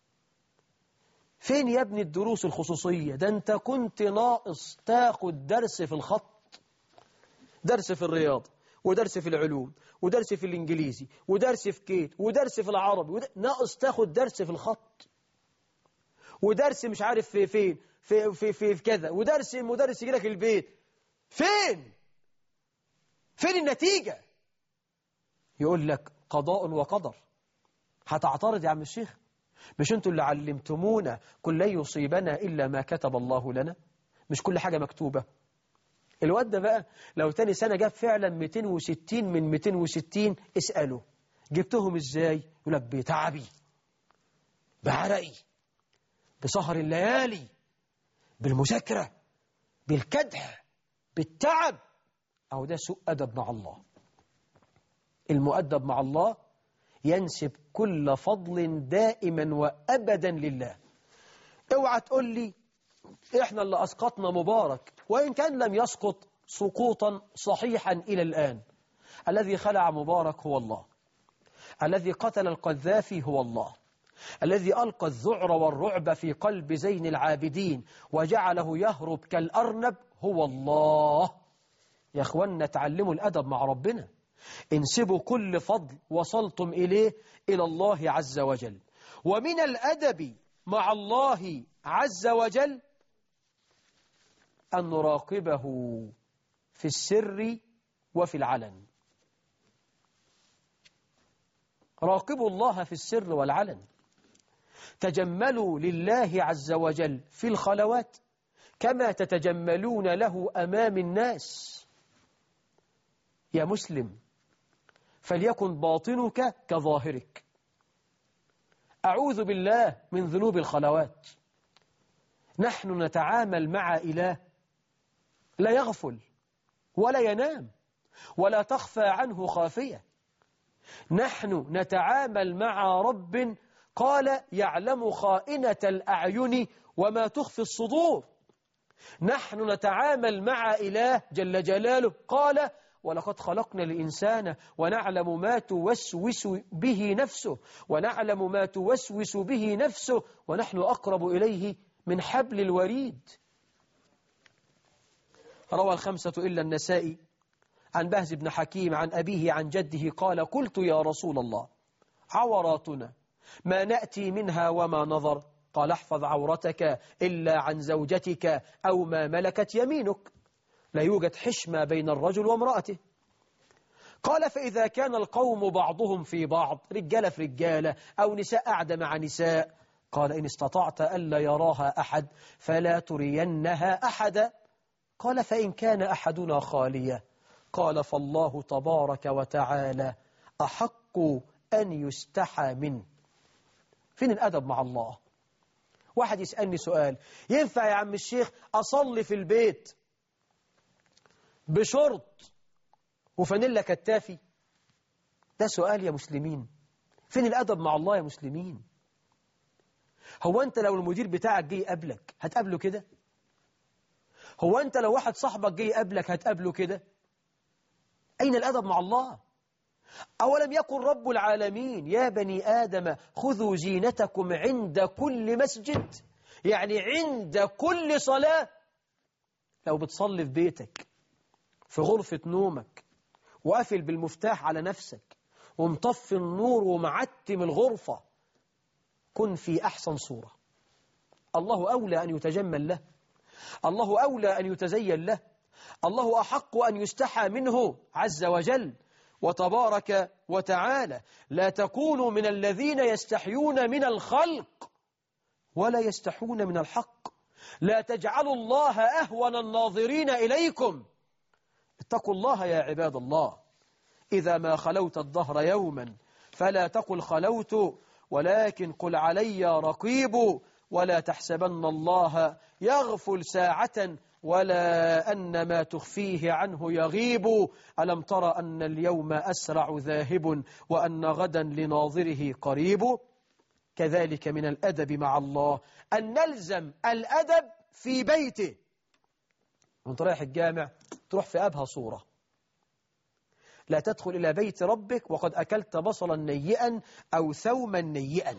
فين يا ابني الدروس الخصوصية؟ ده أنت كنت ناقص تاخد درس في الخط، درس في الرياضة، ودرس في العلوم، ودرس في الإنجليزي، ودرس في كيت، ودرس في العربي، ناقص تاخد درس في الخط، ودرس مش عارف في فين في كذا، ودرس مدرس يجي لك البيت. فين النتيجة؟ يقول لك قضاء وقدر. هتعترض يا عم الشيخ؟ مش انتوا اللي علمتمونا كل لن يصيبنا إلا ما كتب الله لنا؟ مش كل حاجة مكتوبة؟ الواد ده بقى لو تاني سنة جاب فعلا 260 من 260، اسأله جبتهم ازاي؟ يقول لك بتعبي، بعرقي، بسهر الليالي، بالمذاكرة، بالكدح، بالتعب. أو ده سوء أدب مع الله. المؤدب مع الله ينسب كل فضل دائما وأبدا لله. اوعى تقول لي احنا اللي أسقطنا مبارك، وإن كان لم يسقط سقوطا صحيحا إلى الآن. الذي خلع مبارك هو الله، الذي قتل القذافي هو الله، الذي ألقى الذعر والرعب في قلب زين العابدين وجعله يهرب كالأرنب هو الله. يا أخوانا تعلموا الأدب مع ربنا، انسبوا كل فضل وصلتم إليه إلى الله عز وجل. ومن الأدب مع الله عز وجل أن نراقبه في السر وفي العلن. راقبوا الله في السر والعلن. تجملوا لله عز وجل في الخلوات كما تتجملون له أمام الناس. يا مسلم فليكن باطنك كظاهرك. أعوذ بالله من ذنوب الخلوات. نحن نتعامل مع إله لا يغفل ولا ينام ولا تخفى عنه خافية. نحن نتعامل مع رب قال يعلم خائنة الأعين وما تخفي الصدور. نحن نتعامل مع إله جل جلاله قال ولقد خلقنا الإنسان ونعلم ما توسوس به نفسه ونعلم ما توسوس به نفسه ونحن أقرب إليه من حبل الوريد. روى الخمسة إلا النسائي عن بهز بن حكيم عن أبيه عن جده قال قلت يا رسول الله عوراتنا ما نأتي منها وما نظر؟ قال احفظ عورتك إلا عن زوجتك أو ما ملكت يمينك. لا يوجد حشمة بين الرجل وامرأته. قال فإذا كان القوم بعضهم في بعض رجالة في رجالة أو نساء قاعدة مع نساء قال إن استطعت ألا يراها أحد فلا ترينها أحدا. قال فإن كان أحدنا خالية قال فالله تبارك وتعالى أحق أن يستحى منه. فين الأدب مع الله؟ واحد يسألني سؤال ينفع يا عم الشيخ أصلي في البيت بشرط وفانيلا كتافي؟ ده سؤال يا مسلمين. فين الأدب مع الله يا مسلمين؟ هو أنت لو المدير بتاعك جه يقابلك هتقابله كده؟ هو أنت لو واحد صاحبك جه يقابلك هتقابله كده؟ أين الأدب مع الله؟ أولم يقل رب العالمين يا بني آدم خذوا زينتكم عند كل مسجد، يعني عند كل صلاة. لو بتصلي في بيتك في غرفة نومك وقافل بالمفتاح على نفسك ومطفي النور ومعتم الغرفة كن في أحسن صورة. الله أولى أن يتجمل له، الله أولى أن يتزين له، الله أحق أن يستحى منه عز وجل وتبارك وتعالى. لا تكونوا من الذين يستحيون من الخلق ولا يستحون من الحق. لا تجعلوا الله أهون الناظرين إليكم. اتقوا الله يا عباد الله. إذا ما خلوت الدهر يوما فلا تقل خلوت ولكن قل علي رقيب. ولا تحسبن الله يغفل ساعة ولا أن ما تخفيه عنه يغيب. ألم تر أن اليوم أسرع ذاهب وأن غدا لناظره قريب. كذلك من الأدب مع الله أن نلزم الأدب في بيته. وانت رايح الجامع تروح في أبهى صورة. لا تدخل إلى بيت ربك وقد أكلت بصلا نيئا أو ثوما نيئا.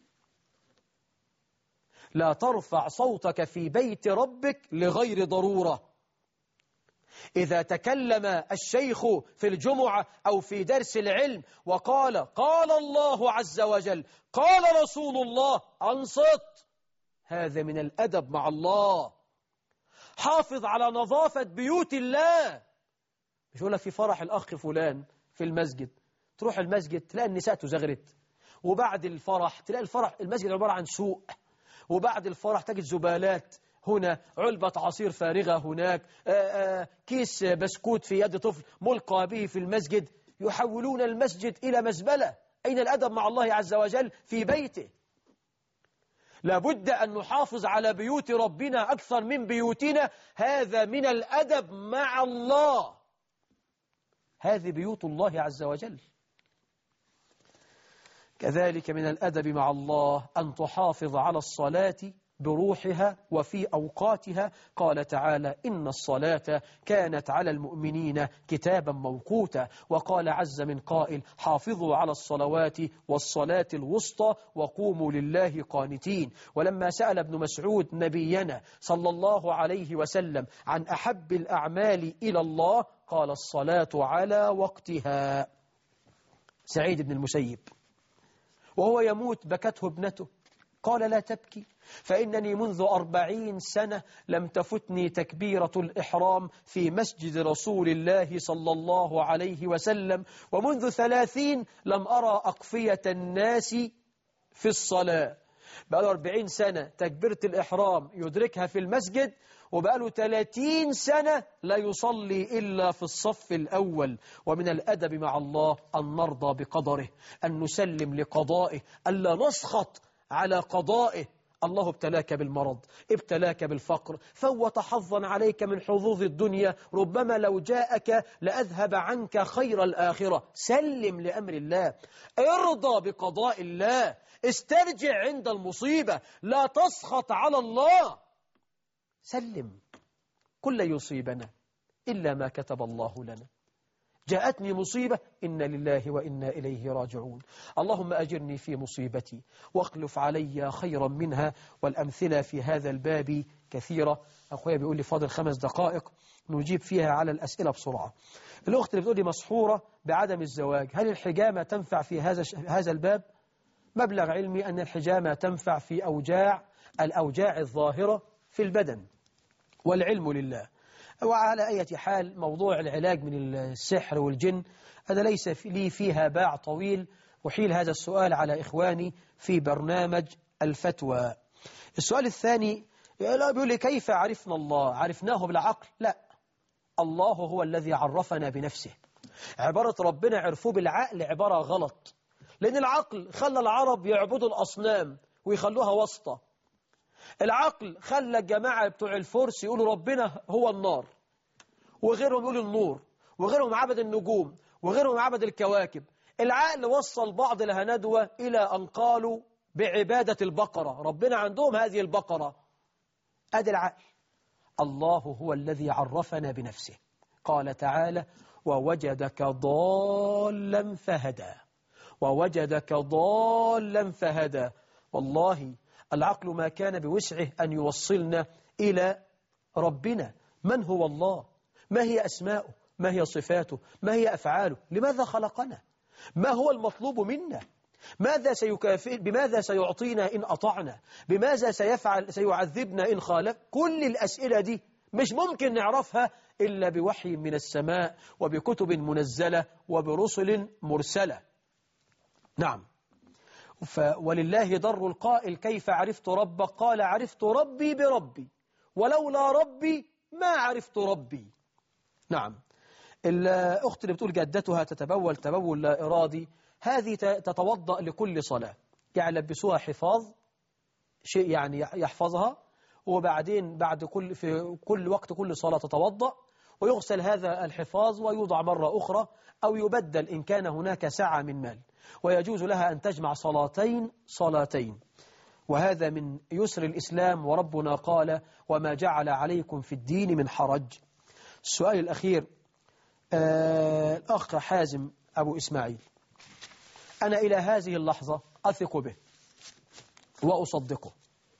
لا ترفع صوتك في بيت ربك لغير ضرورة. إذا تكلم الشيخ في الجمعة أو في درس العلم وقال قال الله عز وجل قال رسول الله أنصت. هذا من الأدب مع الله. حافظ على نظافة بيوت الله. مش يقول لك في فرح الأخ فلان في المسجد، تروح المسجد تلاقي النساء تزغرت، وبعد الفرح تلاقي المسجد عبارة عن سوق، وبعد الفرح تجد زبالات هنا، علبة عصير فارغة هناك، كيس بسكوت في يد طفل ملقى به في المسجد. يحولون المسجد إلى مزبلة. أين الأدب مع الله عز وجل في بيته؟ لابد أن نحافظ على بيوت ربنا أكثر من بيوتنا. هذا من الأدب مع الله. هذه بيوت الله عز وجل. كذلك من الأدب مع الله أن تحافظ على الصلاة بروحها وفي أوقاتها. قال تعالى إن الصلاة كانت على المؤمنين كتابا موقوتا. وقال عز من قائل حافظوا على الصلوات والصلاة الوسطى وقوموا لله قانتين. ولما سأل ابن مسعود نبينا صلى الله عليه وسلم عن أحب الأعمال إلى الله قال الصلاة على وقتها. سعيد بن المسيب وهو يموت بكته ابنته قال لا تبكي فإنني منذ 40 سنة لم تفتني تكبيرة الإحرام في مسجد رسول الله صلى الله عليه وسلم، ومنذ 30 لم أرى أقفية الناس في الصلاة. بقاله 40 سنة تكبيرة الإحرام يدركها في المسجد، وبقاله 30 سنة لا يصلي إلا في الصف الأول. ومن الأدب مع الله أن نرضى بقدره، أن نسلم لقضائه، ألا نسخط على قضائه. الله ابتلاك بالمرض، ابتلاك بالفقر، فوت حظا عليك من حظوظ الدنيا، ربما لو جاءك لأذهب عنك خير الآخرة. سلم لأمر الله، ارضى بقضاء الله، استرجع عند المصيبة، لا تسخط على الله. سلم. كل يصيبنا إلا ما كتب الله لنا. جاءتني مصيبة، إنا لله وإنا إليه راجعون. اللهم أجرني في مصيبتي واخلف علي خيرا منها. والأمثلة في هذا الباب كثيرة. أخويا بيقول لي فاضل 5 دقائق نجيب فيها على الأسئلة بسرعة. الأخت اللي بتقول لي مسحورة بعدم الزواج، هل الحجامة تنفع في هذا الباب؟ مبلغ علمي أن الحجامة تنفع في الأوجاع الظاهرة في البدن، والعلم لله. وعلى أي حال موضوع العلاج من السحر والجن هذا ليس لي فيها باع طويل، أحيل هذا السؤال على إخواني في برنامج الفتوى. السؤال الثاني بيقول لي كيف عرفنا الله؟ عرفناه بالعقل؟ لا، الله هو الذي عرفنا بنفسه. عبارة ربنا عرفوه بالعقل عبارة غلط، لأن العقل خلى العرب يعبدوا الأصنام ويخلوها واسطة. العقل خلى الجماعة بتوع الفرس يقولوا ربنا هو النار، وغيرهم يقولوا النور، وغيرهم عبد النجوم، وغيرهم عبد الكواكب. العقل وصل بعض الهندوة إلى أن قالوا بعبادة البقرة، ربنا عندهم هذه البقرة. أدي العقل. الله هو الذي عرفنا بنفسه. قال تعالى ووجدك ضالا فهدى، ووجدك ضالا فهدى. والله العقل ما كان بوسعه أن يوصلنا إلى ربنا. من هو الله؟ ما هي أسماؤه؟ ما هي صفاته؟ ما هي أفعاله؟ لماذا خلقنا؟ ما هو المطلوب منا؟ ماذا سيكافئ؟ بماذا سيعطينا إن أطعنا؟ بماذا سيعذبنا إن خالف؟ كل الأسئلة دي مش ممكن نعرفها إلا بوحي من السماء وبكتب منزلة وبرسل مرسلة. نعم. ولله در القائل كيف عرفت ربك؟ قال عرفت ربي بربي، ولولا ربي ما عرفت ربي. نعم. الأخت اللي بتقول جدتها تتبول تبول لا إرادي، هذه تتوضأ لكل صلاة، يعني لبسوها حفاظ، شيء يعني يحفظها، وبعدين في كل وقت كل صلاة تتوضأ، ويغسل هذا الحفاظ ويوضع مرة أخرى، أو يبدل إن كان هناك سعة من مال، ويجوز لها أن تجمع صلاتين. وهذا من يسر الإسلام، وربنا قال وما جعل عليكم في الدين من حرج. السؤال الأخير الأخ حازم أبو إسماعيل، أنا إلى هذه اللحظة أثق به وأصدقه،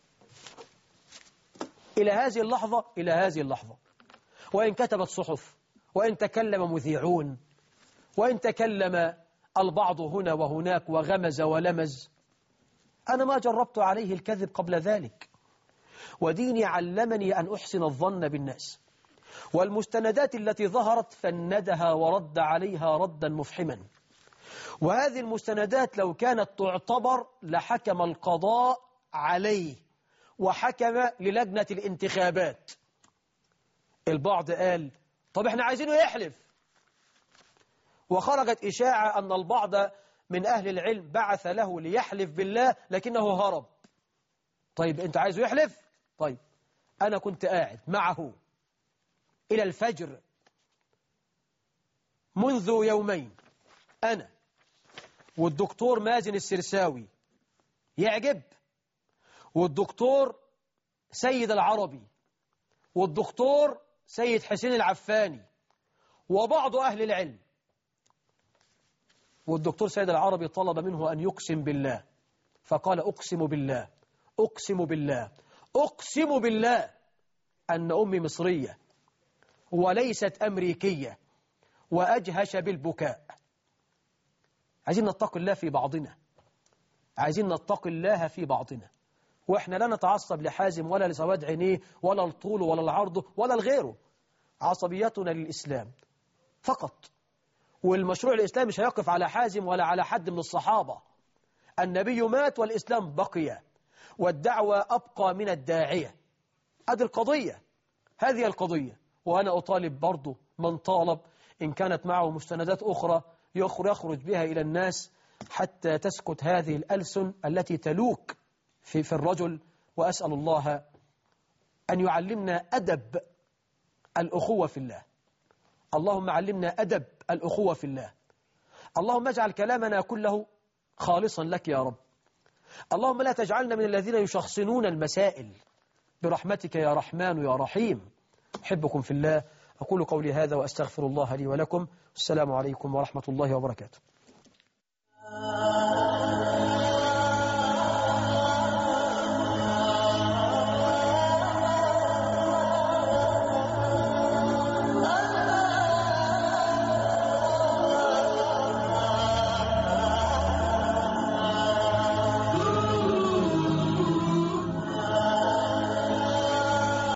إلى هذه اللحظة، وإن كتبت صحف، وإن تكلم مذيعون، وإن تكلم البعض هنا وهناك وغمز ولمز، أنا ما جربت عليه الكذب قبل ذلك، وديني علمني أن أحسن الظن بالناس. والمستندات التي ظهرت فندها ورد عليها ردا مفحما، وهذه المستندات لو كانت تعتبر لحكم القضاء عليه وحكم للجنة الانتخابات. البعض قال طب احنا عايزينه يحلف، وخرجت إشاعة أن البعض من أهل العلم بعث له ليحلف بالله لكنه هرب. طيب أنت عايزه يحلف؟ طيب أنا كنت قاعد معه إلى الفجر منذ يومين، أنا والدكتور مازن السرساوي يعجب، والدكتور سيد العربي، والدكتور سيد حسين العفاني، وبعض أهل العلم. والدكتور سيد العربي طلب منه أن يقسم بالله، فقال أقسم بالله أقسم بالله أقسم بالله أن أمي مصرية وليست أمريكية، وأجهش بالبكاء. عايزين نتقي الله في بعضنا، عايزين نتقي الله في بعضنا، وإحنا لا نتعصب لحازم ولا لسواد عينيه ولا الطول ولا العرض ولا الغيره. عصبيتنا للإسلام فقط، والمشروع الإسلامي مش هيقف على حازم ولا على حد من الصحابة. النبي مات والإسلام بقي، والدعوة أبقى من الداعية. هذه القضية، هذه القضية. وأنا أطالب برضو من طالب إن كانت معه مستندات أخرى يخرج بها إلى الناس حتى تسكت هذه الألسن التي تلوك في الرجل وأسأل الله أن يعلمنا أدب الأخوة في الله. اللهم علمنا أدب الأخوة في الله. اللهم اجعل كلامنا كله خالصا لك يا رب. اللهم لا تجعلنا من الذين يشخصنون المسائل، برحمتك يا رحمن يا رحيم. أحبكم في الله. أقول قولي هذا وأستغفر الله لي ولكم. السلام عليكم ورحمة الله وبركاته.